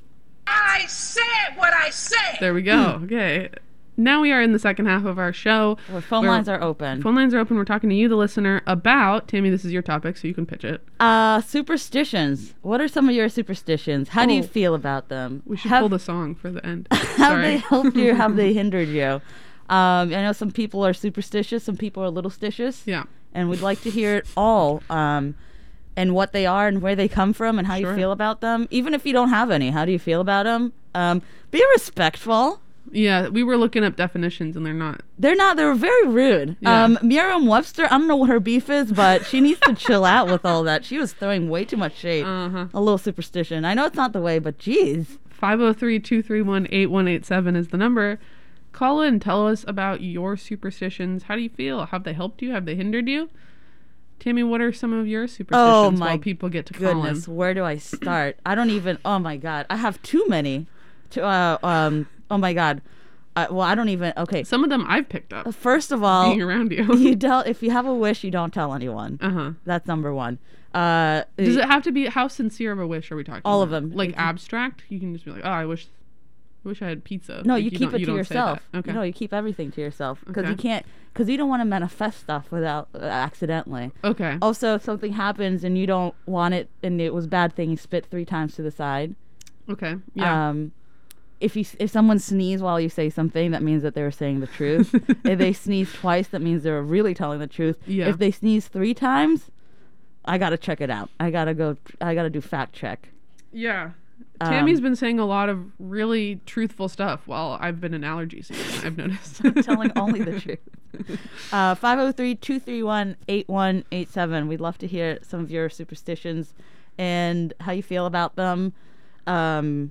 I said what I said. There we go. Okay. Now we are in the second half of our show. Where phone where lines are open. Phone lines are open. We're talking to you, the listener, about, Tammy, this is your topic, so you can pitch it. Uh, superstitions. What are some of your superstitions? How do you Oh. feel about them? We should Have- pull the song for the end. Have Sorry. they helped you? Have they hindered you? Um, I know some people are superstitious, some people are little stitious. Yeah. And we'd like to hear it all, um, and what they are and where they come from and how Sure. you feel about them. Even if you don't have any, how do you feel about them? Um, be respectful. Yeah, we were looking up definitions, and they're not. They're not. They were very rude. Yeah. Um, Merriam-Webster, I don't know what her beef is, but she needs to chill out with all that. She was throwing way too much shade. Uh-huh. A little superstition. I know it's not the way, but geez. five oh three, two three one, eight one eight seven is the number. Call in. Tell us about your superstitions. How do you feel? Have they helped you? Have they hindered you? Tammy, what are some of your superstitions Oh my while people get to call in? goodness, where do I start? I don't even. Oh my god, I have too many. To uh, um. Oh my god. Uh, well, I don't even. Okay. Some of them I've picked up. First of all, being around you. you tell if you have a wish, you don't tell anyone. Uh huh. That's number one. Uh, Does it have to be, how sincere of a wish are we talking All about? of them. Like It- abstract? You can just be like, oh, I wish I wish I had pizza. No, Like, you keep don't- it you to don't say yourself. that. Okay. No, you keep everything to yourself because Okay. you can't. Because you don't want to manifest stuff without uh, accidentally. Okay. Also, if something happens and you don't want it, and it was a bad thing, you spit three times to the side. Okay. Yeah. Um, if you if someone sneezes while you say something, that means that they're saying the truth. If they sneeze twice, that means they're really telling the truth. Yeah. If they sneeze three times, I gotta check it out. I gotta go. I gotta do fact check. Yeah. Um, Tammy's been saying a lot of really truthful stuff while I've been in allergy season, I've noticed. telling only the truth. Uh, five oh three, two three one, eight one eight seven. We'd love to hear some of your superstitions and how you feel about them. Um,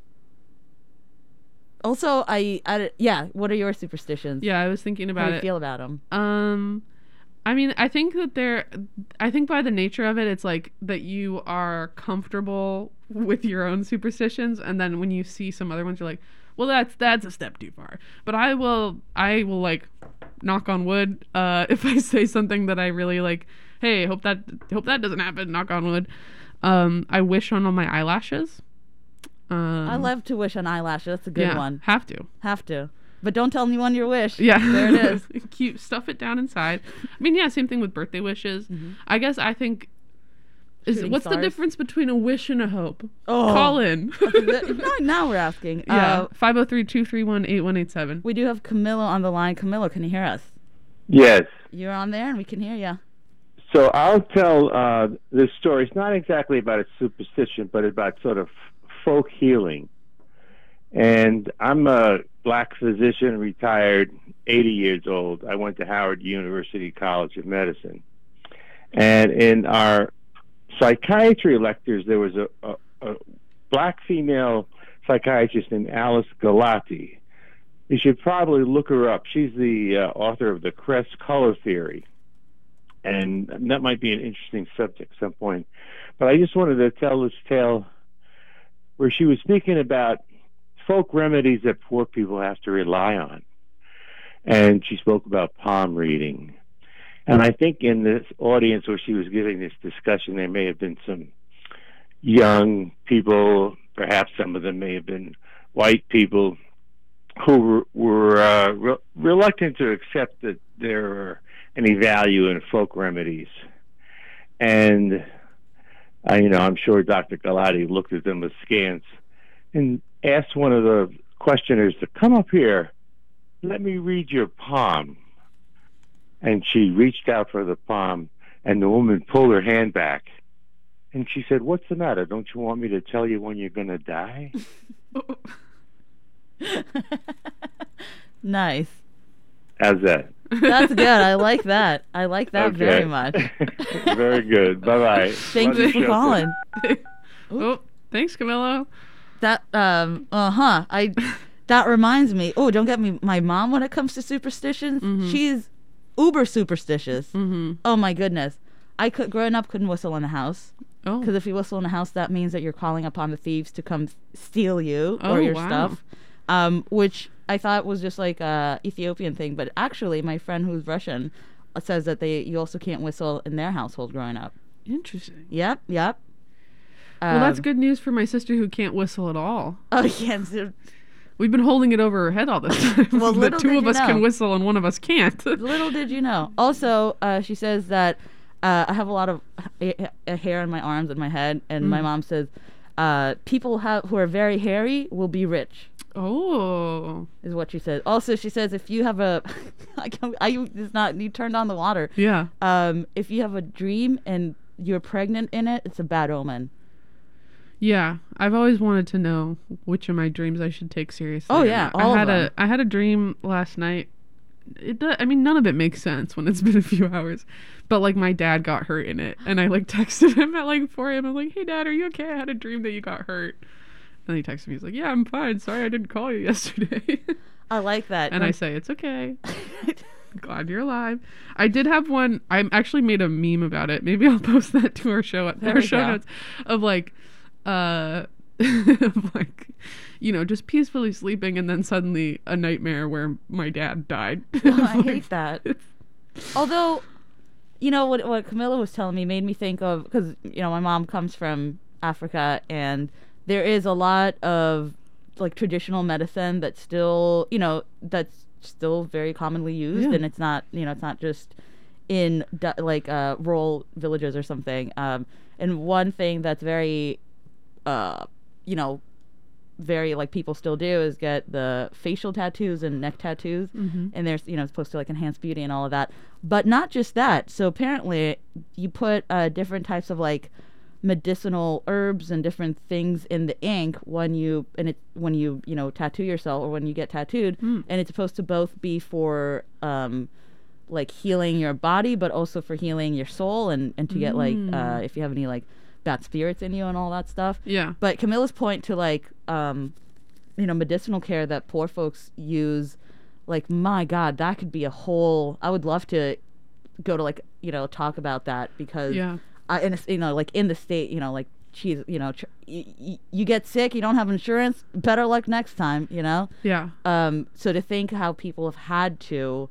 also, I, I, yeah, what are your superstitions? Yeah, I was thinking about How do you it. feel about them? Um, I mean, I think that they're, I think by the nature of it, it's like that you are comfortable with your own superstitions, and then when you see some other ones, you're like, well, that's that's a step too far. But I will, I will like, knock on wood, uh, if I say something that I really like, hey, hope that hope that doesn't happen. Knock on wood. Um, I wish on all my eyelashes. Um, I love to wish on eyelashes. That's a good yeah, one. Have to. Have to. But don't tell anyone your wish. Yeah. There it is. Cute. Stuff it down inside. I mean, yeah, same thing with birthday wishes. I guess I think is Shooting what's the stars. difference between a wish and a hope? Oh. Call in. now, now we're asking. Yeah. Uh, five oh three, two three one, eight one eight seven. we do have Camilo on the line. Camilo, can you hear us? Yes. You're on there and we can hear you. So I'll tell uh, this story. It's not exactly about a superstition, but about sort of folk healing. And I'm a black physician, retired, eighty years old. I went to Howard University College of Medicine. And in our psychiatry lectures, there was a, a, a black female psychiatrist named Alice Galati. You should probably look her up. She's the uh, author of the Crest Color Theory. And that might be an interesting subject at some point. But I just wanted to tell this tale where she was speaking about folk remedies that poor people have to rely on. And she spoke about palm reading. And I think in this audience where she was giving this discussion, there may have been some young people, perhaps some of them may have been white people, who were, were uh, re- reluctant to accept that there were any value in folk remedies. And, uh, you know, I'm sure Doctor Galati looked at them askance and asked one of the questioners to come up here, let me read your palm. And she reached out for the palm, and the woman pulled her hand back. And she said, what's the matter? Don't you want me to tell you when you're going to die? Nice. How's that? That's good. I like that. I like that Okay. very much. Very good. Bye-bye. Thank Love you your for show, calling. Oh, thanks, Camilo. That um uh huh. I that reminds me. Oh, don't get me. My mom, when it comes to superstitions, Mm-hmm. she's uber superstitious. Mm-hmm. Oh my goodness. I could growing up couldn't whistle in the house. Oh. Because if you whistle in the house, that means that you're calling upon the thieves to come steal you Oh, or your wow. stuff. Um, which I thought was just like a Ethiopian thing, but actually, my friend who's Russian says that they you also can't whistle in their household growing up. Interesting. Yep, yep. Well, that's Um, good news for my sister who can't whistle at all. Oh, yeah. so- We've been holding it over her head all this time. Well, that little two did of you us can know. whistle and one of us can't. Little did you know. Also, uh, she says that uh, I have a lot of ha- ha- hair on my arms and my head, and my Mm. mom says uh, people ha- who are very hairy will be rich. Oh, is what she says. Also, she says if you have a, I can't, I it's not you turned on the water. Yeah. Um, if you have a dream and you're pregnant in it, it's a bad omen. Yeah, I've always wanted to know which of my dreams I should take seriously. Oh, or yeah, not. all I of had them. a I had a dream last night. It does, I mean, none of it makes sense when it's been a few hours, but like my dad got hurt in it, and I like texted him at like four a.m. I'm like, "Hey, Dad, are you okay? I had a dream that you got hurt." And he texted me. He's like, "Yeah, I'm fine. Sorry, I didn't call you yesterday." I like that. And I say, "It's okay. Glad you're alive." I did have one. I actually made a meme about it. Maybe I'll post that to our show There our we show go. notes of like, uh, of like, you know, just peacefully sleeping and then suddenly a nightmare where my dad died. Oh, I hate that. Although, you know what what Camilla was telling me made me think of, because you know my mom comes from Africa, and there is a lot of like traditional medicine that's still, you know, that's still very commonly used, Yeah. and it's not, you know, it's not just in du- like uh, rural villages or something. Um, and one thing that's very, uh, you know, very like people still do is get the facial tattoos and neck tattoos, Mhm. and there's, you know, supposed to like enhance beauty and all of that. But not just that. So apparently, you put uh, different types of like medicinal herbs and different things in the ink when you and it when you you know tattoo yourself or when you get tattooed, Mm. and it's supposed to both be for um like healing your body, but also for healing your soul, and and to get like Mm. uh if you have any like bad spirits in you and all that stuff. Yeah. But Camilla's point to like um you know medicinal care that poor folks use, like my God, that could be a whole. I would love to go to like you know talk about that, because Yeah. uh, in a, you know like in the state, you know like geez, you know tr- y- y- you get sick, you don't have insurance, better luck next time, you know. Yeah. Um so to think how people have had to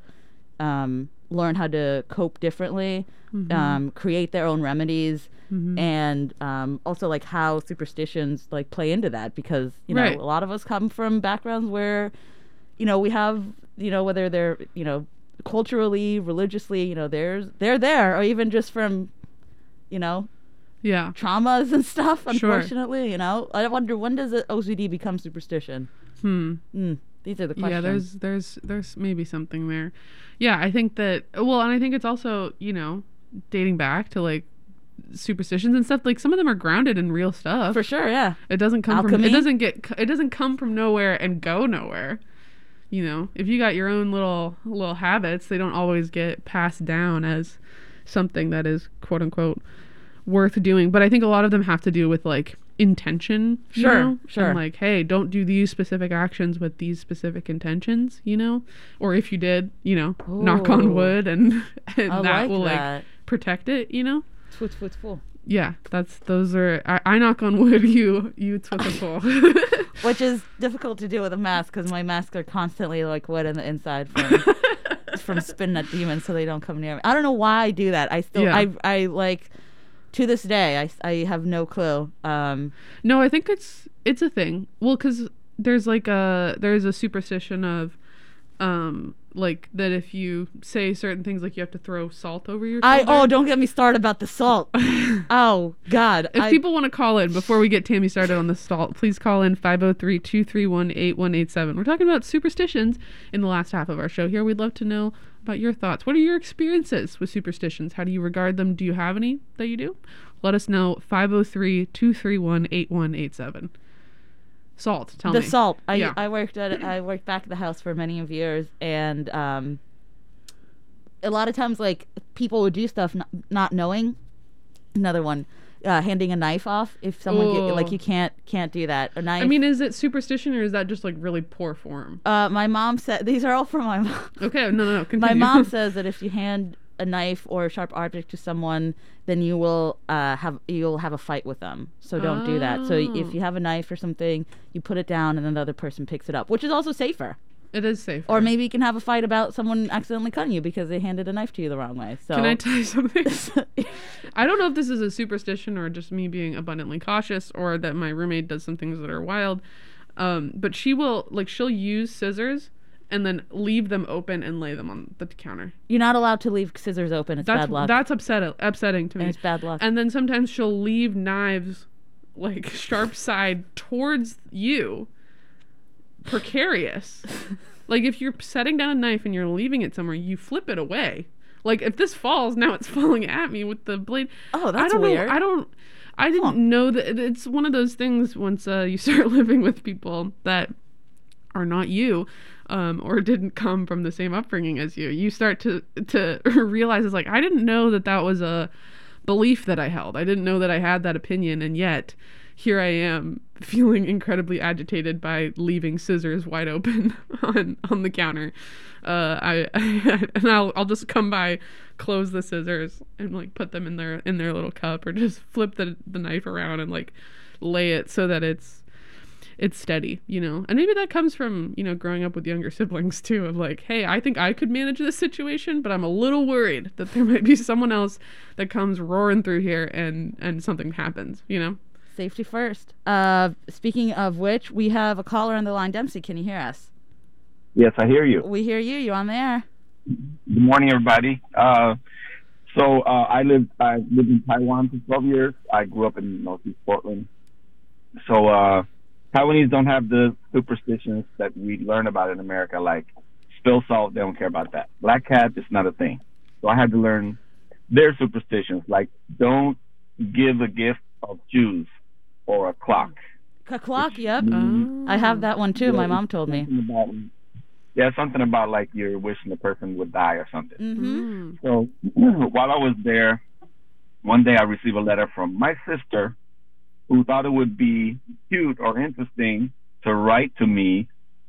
um learn how to cope differently, Mhm. um create their own remedies, Mhm. and um also like how superstitions like play into that, because you know Right. a lot of us come from backgrounds where you know we have, you know whether they're you know culturally, religiously, you know there's they're there, or even just from you know Yeah. traumas and stuff, Sure. unfortunately. you know I wonder, when does it O C D become superstition? Hmm. Mm, these are the questions. Yeah, there's there's there's maybe something there. Yeah, I think that well, and I think it's also, you know, dating back to like superstitions and stuff, like some of them are grounded in real stuff. For sure, yeah. It doesn't come from Alchemy. it doesn't get it doesn't come from nowhere and go nowhere. You know, if you got your own little little habits, they don't always get passed down as something that is quote unquote worth doing. But I think a lot of them have to do with like intention. you Sure, know? sure. And like, hey, don't do these specific actions with these specific intentions, you know? Or if you did, you know, knock on Ooh. wood and, and I that like will that. like protect it, you know? Tfu, tfu, tfu. Yeah, that's those are I, I knock on wood, you you twinkle. Which is difficult to do with a mask, because my masks are constantly like wet on the inside from from spinning at demons, so they don't come near me. I don't know why I do that. I still Yeah. I I like to this day I, I have no clue. Um, No, I think it's it's a thing. Well, because there's like a there's a superstition of, um, like that if you say certain things, like you have to throw salt over your. I shoulder. oh don't get me started about the salt. Oh God! If I, people want to call in before we get Tammy started on the salt, please call in five oh three, two three one, eight one eight seven. We're talking about superstitions in the last half of our show here. We'd love to know about your thoughts. What are your experiences with superstitions? How do you regard them? Do you have any that you do? Let us know. five oh three, two three one, eight one eight seven. Salt, tell the me. salt. I Yeah. I worked at I worked back at the house for many of years, and um, a lot of times like people would do stuff not, not knowing. Another one, uh, handing a knife off if someone get, Ooh. like you can't can't do that. A knife. I mean, is it superstition or is that just like really poor form? uh, my mom said these are all from my mom. Okay, no, no, no. Continue. My mom says that if you hand a knife or a sharp object to someone, then you will uh, have you'll have a fight with them. So don't do that. So Oh. if you have a knife or something, you put it down and then the other person picks it up, which is also safer. It is safe. Or maybe you can have a fight about someone accidentally cutting you because they handed a knife to you the wrong way. So Can I tell you something? I don't know if this is a superstition or just me being abundantly cautious or that my roommate does some things that are wild. Um, but she will, like, she'll use scissors and then leave them open and lay them on the counter. You're not allowed to leave scissors open. It's that's, bad luck. That's upset, upsetting to me. And it's bad luck. And then sometimes she'll leave knives, like, sharp side towards you. Precarious. Like, if you're setting down a knife and you're leaving it somewhere, you flip it away. Like, if this falls, now it's falling at me with the blade. Oh, that's I don't weird. Know, I don't. I didn't huh. know that. It's one of those things once uh, you start living with people that are not you, um, or didn't come from the same upbringing as you. You start to to realize it's like, I didn't know that that was a belief that I held. I didn't know that I had that opinion, and yet here I am feeling incredibly agitated by leaving scissors wide open on, on the counter. Uh, I, I and I'll I'll just come by, close the scissors, and like put them in their in their little cup, or just flip the the knife around and like lay it so that it's it's steady, you know. And maybe that comes from, you know, growing up with younger siblings too, of like, hey, I think I could manage this situation, but I'm a little worried that there might be someone else that comes roaring through here and and something happens, you know. Safety first. Uh, speaking of which, we have a caller on the line. Dempsey, can you hear us? Yes, I hear you. We hear you. You're on the air. Good morning, everybody. Uh, so uh, I lived I lived in Taiwan for twelve years. I grew up in Northeast Portland. So uh, Taiwanese don't have the superstitions that we learn about in America, like spill salt. They don't care about that. Black cat is not a thing. So I had to learn their superstitions, like don't give a gift of shoes or a clock. A clock, yep. Oh. I have that one too. Yeah, my mom told me. About, yeah, something about like you're wishing the person would die or something. Mm-hmm. So while I was there, one day I received a letter from my sister who thought it would be cute or interesting to write to me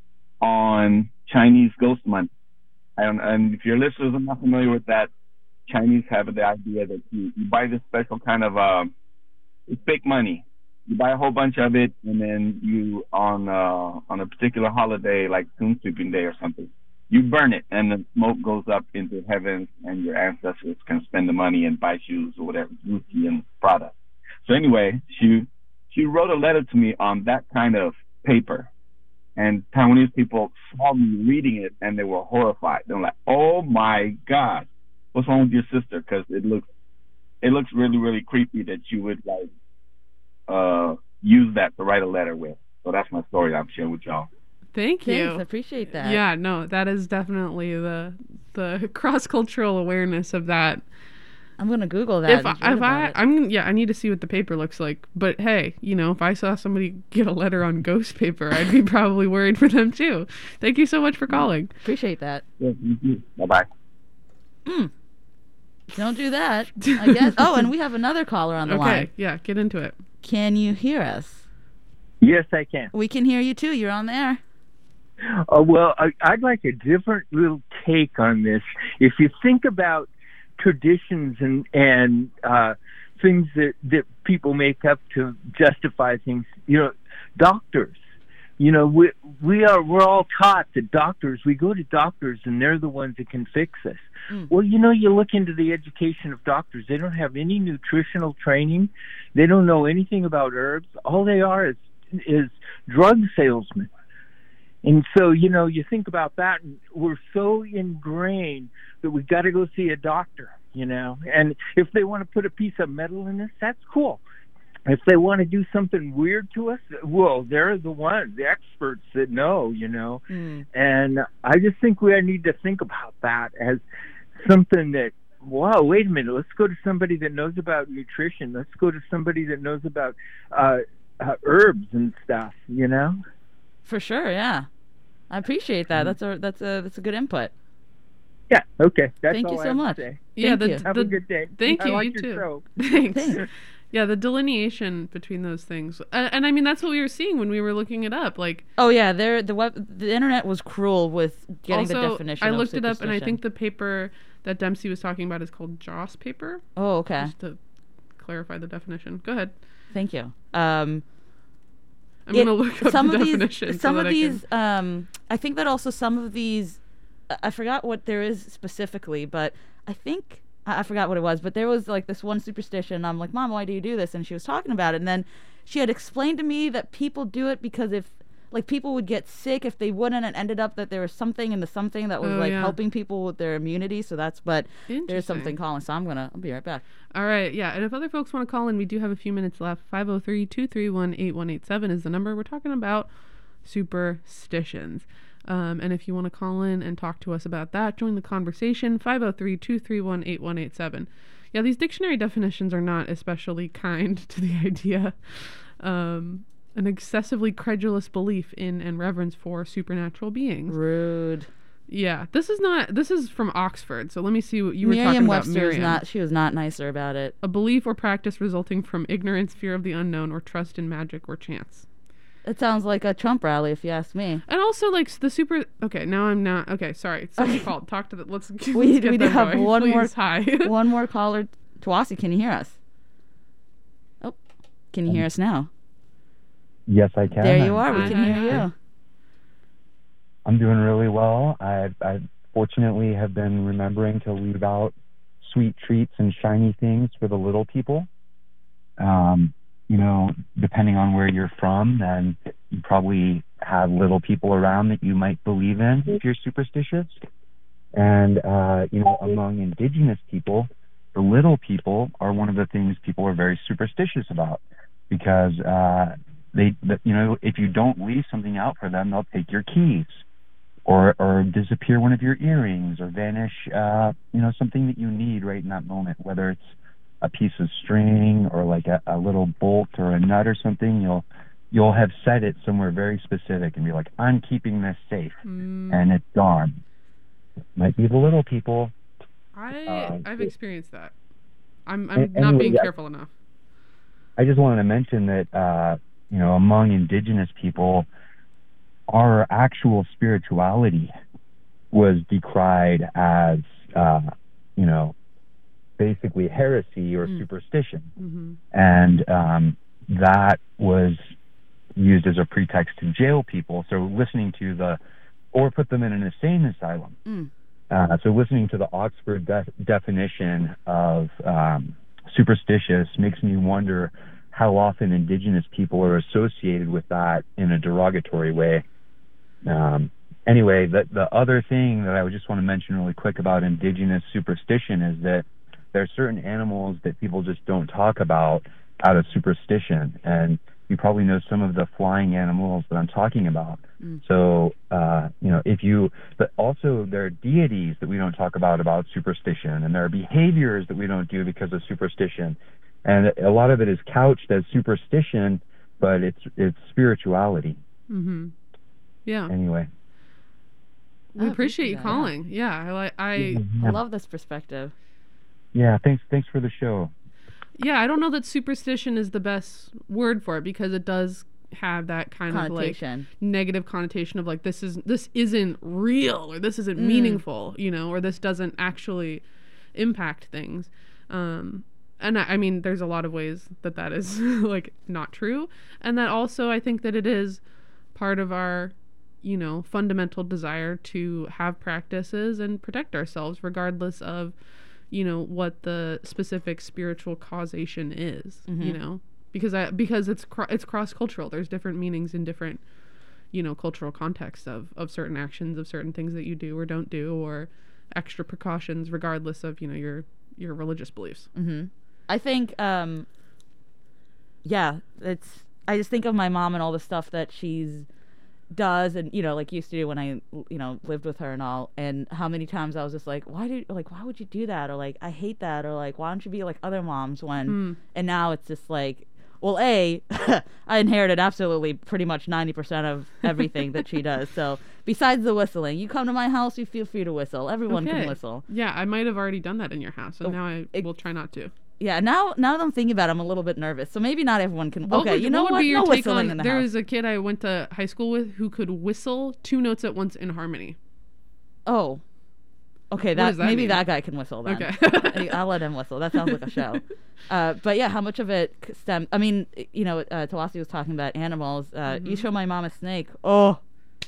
on Chinese Ghost Month. And, and if your listeners are not familiar with that, Chinese have the idea that you, you buy this special kind of uh, it's fake money. You buy a whole bunch of it, and then you on uh, on a particular holiday, like Tomb Sweeping Day or something, you burn it, and the smoke goes up into heaven, and your ancestors can spend the money and buy shoes or whatever, Gucci and Prada. So anyway, she she wrote a letter to me on that kind of paper, and Taiwanese people saw me reading it, and they were horrified. They were like, "Oh my God, what's wrong with your sister?" Because it looks it looks really really creepy that you would like. Uh, use that to write a letter with. So that's my story that I'm sharing with y'all. Thank you. Thanks, I appreciate that. Yeah, no, that is definitely the the cross cultural awareness of that. I'm gonna Google that. If I, if I I'm yeah, I need to see what the paper looks like. But hey, you know, if I saw somebody get a letter on ghost paper, I'd be probably worried for them too. Thank you so much for calling. Appreciate that. Yeah, thank you. Bye bye. Mm. Don't do that, I guess. Oh, and we have another caller on the okay, line. Okay, yeah, get into it. Can you hear us? Yes, I can. We can hear you too. You're on the air. Uh, well, I, I'd like a different little take on this. If you think about traditions and and uh, things that, that people make up to justify things, you know, doctors. You know, we we are we're all taught that doctors. We go to doctors, and they're the ones that can fix us. Mm. Well, you know, you look into the education of doctors. They don't have any nutritional training. They don't know anything about herbs. All they are is is drug salesmen. And so, you know, you think about that, and we're so ingrained that we've got to go see a doctor. You know, and if they want to put a piece of metal in us, that's cool. If they want to do something weird to us, well, they're the ones, the experts that know, you know. Mm. And I just think we need to think about that as something that, wow, wait a minute, let's go to somebody that knows about nutrition. Let's go to somebody that knows about uh, uh, herbs and stuff, you know. For sure, yeah. I appreciate that. Mm. That's a that's a that's a good input. Yeah. Okay. That's Thank all you I so have much. To say. Yeah. Thank The, you. the, have a good day. Thank I you. like You your too. Show. Thanks. Thanks. Yeah, the delineation between those things, uh, and I mean that's what we were seeing when we were looking it up. Like, oh yeah, there the web, the internet was cruel with getting also, the definition. I of looked it up, and I superstition. think the paper that Dempsey was talking about is called Joss paper. Oh, okay. Just to clarify the definition. Go ahead. Thank you. Um, I'm it, gonna look up some the of definition. These, some so of that these I can... um, I think that also some of these, I- I forgot what there is specifically, but I think, I I forgot what it was, but there was like this one superstition. I'm like, Mom, why do you do this? And she was talking about it. And then she had explained to me that people do it because if, like, people would get sick if they wouldn't, and ended up that there was something in the something that was Oh, like yeah. helping people with their immunity. So that's, but there's Interesting. something calling. So I'm going to, I'll be right back. All right, yeah. And if other folks want to call in, we do have a few minutes left. five oh three, two three one, eight one eight seven is the number. We're talking about superstitions. Um, and if you want to call in and talk to us about that, join the conversation. five oh three, two three one, eight one eight seven. Yeah, these dictionary definitions are not especially kind to the idea. Um, an excessively credulous belief in and reverence for supernatural beings. Rude. Yeah, this is not, this is from Oxford. So let me see what you were talking about, Merriam-Webster is Miriam. not, she was not nicer about it. A belief or practice resulting from ignorance, fear of the unknown, or trust in magic or chance. It sounds like a Trump rally, if you ask me. And also, like, the super... Okay, now I'm not... Okay, sorry. Somebody called. Talk to the... Let's, let's We, get we do them have going. one Please, more, hi. one more caller. Tawasi, can you hear us? Oh, can you hear us now? Yes, I can. There you are. We Hi, can hi, hear hi. you. I'm doing really well. I, I fortunately have been remembering to leave out sweet treats and shiny things for the little people. Um, you know, depending on where you're from, then you probably have little people around that you might believe in if you're superstitious. And, uh, you know, among indigenous people, the little people are one of the things people are very superstitious about because, uh, they, you know, if you don't leave something out for them, they'll take your keys or, or disappear one of your earrings or vanish, uh, you know, something that you need right in that moment, whether it's a piece of string or like a, a little bolt or a nut or something. You'll, you'll have set it somewhere very specific and be like, I'm keeping this safe, Mm. and it's gone. Might be the little people. I, Uh, I've experienced that. I'm, I'm a- not anyway, being yeah. careful enough. I just wanted to mention that, uh, you know, among indigenous people, our actual spirituality was decried as, uh, you know, basically heresy or Mm. superstition. Mm-hmm. And um, that was used as a pretext to jail people. So listening to the, or put them in an insane asylum. Mm. Uh, so listening to the Oxford de- definition of um, superstitious makes me wonder how often indigenous people are associated with that in a derogatory way. Um, anyway, the, the other thing that I would just want to mention really quick about indigenous superstition is that there are certain animals that people just don't talk about out of superstition. And you probably know some of the flying animals that I'm talking about. Mm. So, uh, you know, if you, but also there are deities that we don't talk about about superstition, and there are behaviors that we don't do because of superstition. And a lot of it is couched as superstition, but it's it's spirituality. Mm-hmm. Yeah. Anyway. We I appreciate you that, calling. Yeah, I like. I Yeah. I love this perspective. Yeah, thanks thanks for the show. yeah, I don't know that superstition is the best word for it because it does have that kind of like Connotation. negative connotation of like this is this isn't real or this isn't Mm. meaningful, you know, or this doesn't actually impact things. Um, and I, I mean, there's a lot of ways that that is like not true, and that also I think that it is part of our, you know, fundamental desire to have practices and protect ourselves regardless of, you know, what the specific spiritual causation is, you Mhm. know, because I, because it's, cro- it's cross-cultural. There's different meanings in different, you know, cultural contexts of, of certain actions, of certain things that you do or don't do, or extra precautions regardless of, you know, your, your religious beliefs. Mm-hmm. I think, um, yeah, it's, I just think of my mom and all the stuff that she's does and, you know, like used to do when I, you know, lived with her and all, and how many times I was just like, why do, like, why would you do that? Or like, I hate that. Or like, why don't you be like other moms when, Mm. and now it's just like, well, A, I inherited absolutely pretty much ninety percent of everything that she does. So besides the whistling, you come to my house, you feel free to whistle. Everyone Okay. can whistle. Yeah, I might have already done that in your house, and Oh, now I it- will try not to. Yeah, now now that I'm thinking about it, I'm a little bit nervous. So maybe not everyone can. What okay, would, you know what? what? Would be your No take whistling on, in the there house. was a kid I went to high school with who could whistle two notes at once in harmony. Oh, okay. What That, does that maybe mean? that guy can whistle then. Okay. I'll let him whistle. That sounds like a show. Uh, but yeah, how much of it c- stem? I mean, you know, uh, Tawasi was talking about animals. Uh, Mm-hmm. You show my mom a snake. Oh,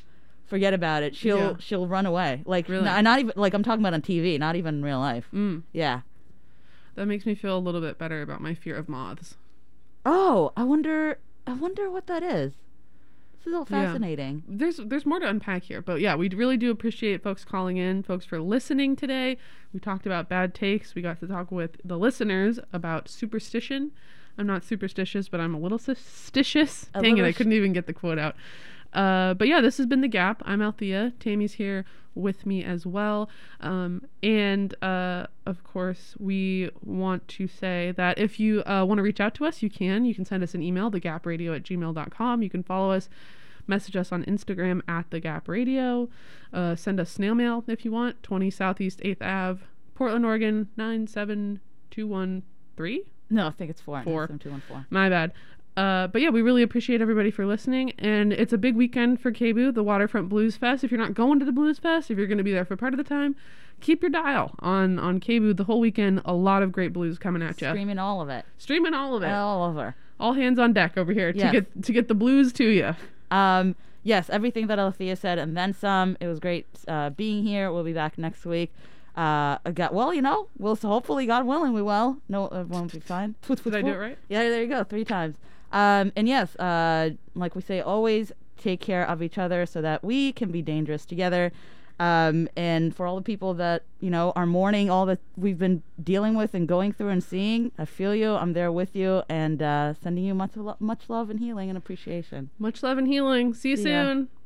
forget about it. She'll Yeah. she'll run away. Like Really? n- not even like I'm talking about on T V, not even in real life. Mm. Yeah. That makes me feel a little bit better about my fear of moths. Oh, I wonder I wonder what that is. This is all Yeah. fascinating. There's there's more to unpack here, but yeah, we really do appreciate folks calling in, folks for listening today. We talked about bad takes. We got to talk with the listeners about superstition. I'm not superstitious, but I'm a little superstitious. A Dang it, little I sh- couldn't even get the quote out. Uh, but yeah, this has been The Gap. I'm Althea. Tammy's here with me as well. Um, and uh, of course, we want to say that if you uh, want to reach out to us, you can. You can send us an email, thegapradio at gmail dot com. You can follow us, message us on Instagram at thegapradio. Uh, send us snail mail if you want, twenty Southeast eighth Avenue, Portland, Oregon, nine seven two one three. No, I think it's four. Four. two one four. My bad. Uh, but yeah, we really appreciate everybody for listening. And it's a big weekend for K B U, the Waterfront Blues Fest. If you're not going to the Blues Fest, if you're going to be there for part of the time, keep your dial on, on K B U the whole weekend. A lot of great blues coming at you. Streaming all of it. Streaming all of it. All over. All hands on deck over here Yes. to get to get the blues to you. Um, yes, everything that Althea said and then some. It was great uh, being here. We'll be back next week. Uh, I got well, you know, we'll so hopefully, God willing, we will. No, it won't be fine. Did I do it right? Yeah, there you go, three times. Um, and yes, uh, like we say, always take care of each other so that we can be dangerous together. Um, and for all the people that, you know, are mourning all that we've been dealing with and going through and seeing, I feel you. I'm there with you and uh, sending you much, lo- much love and healing and appreciation. Much love and healing. See you See ya. soon.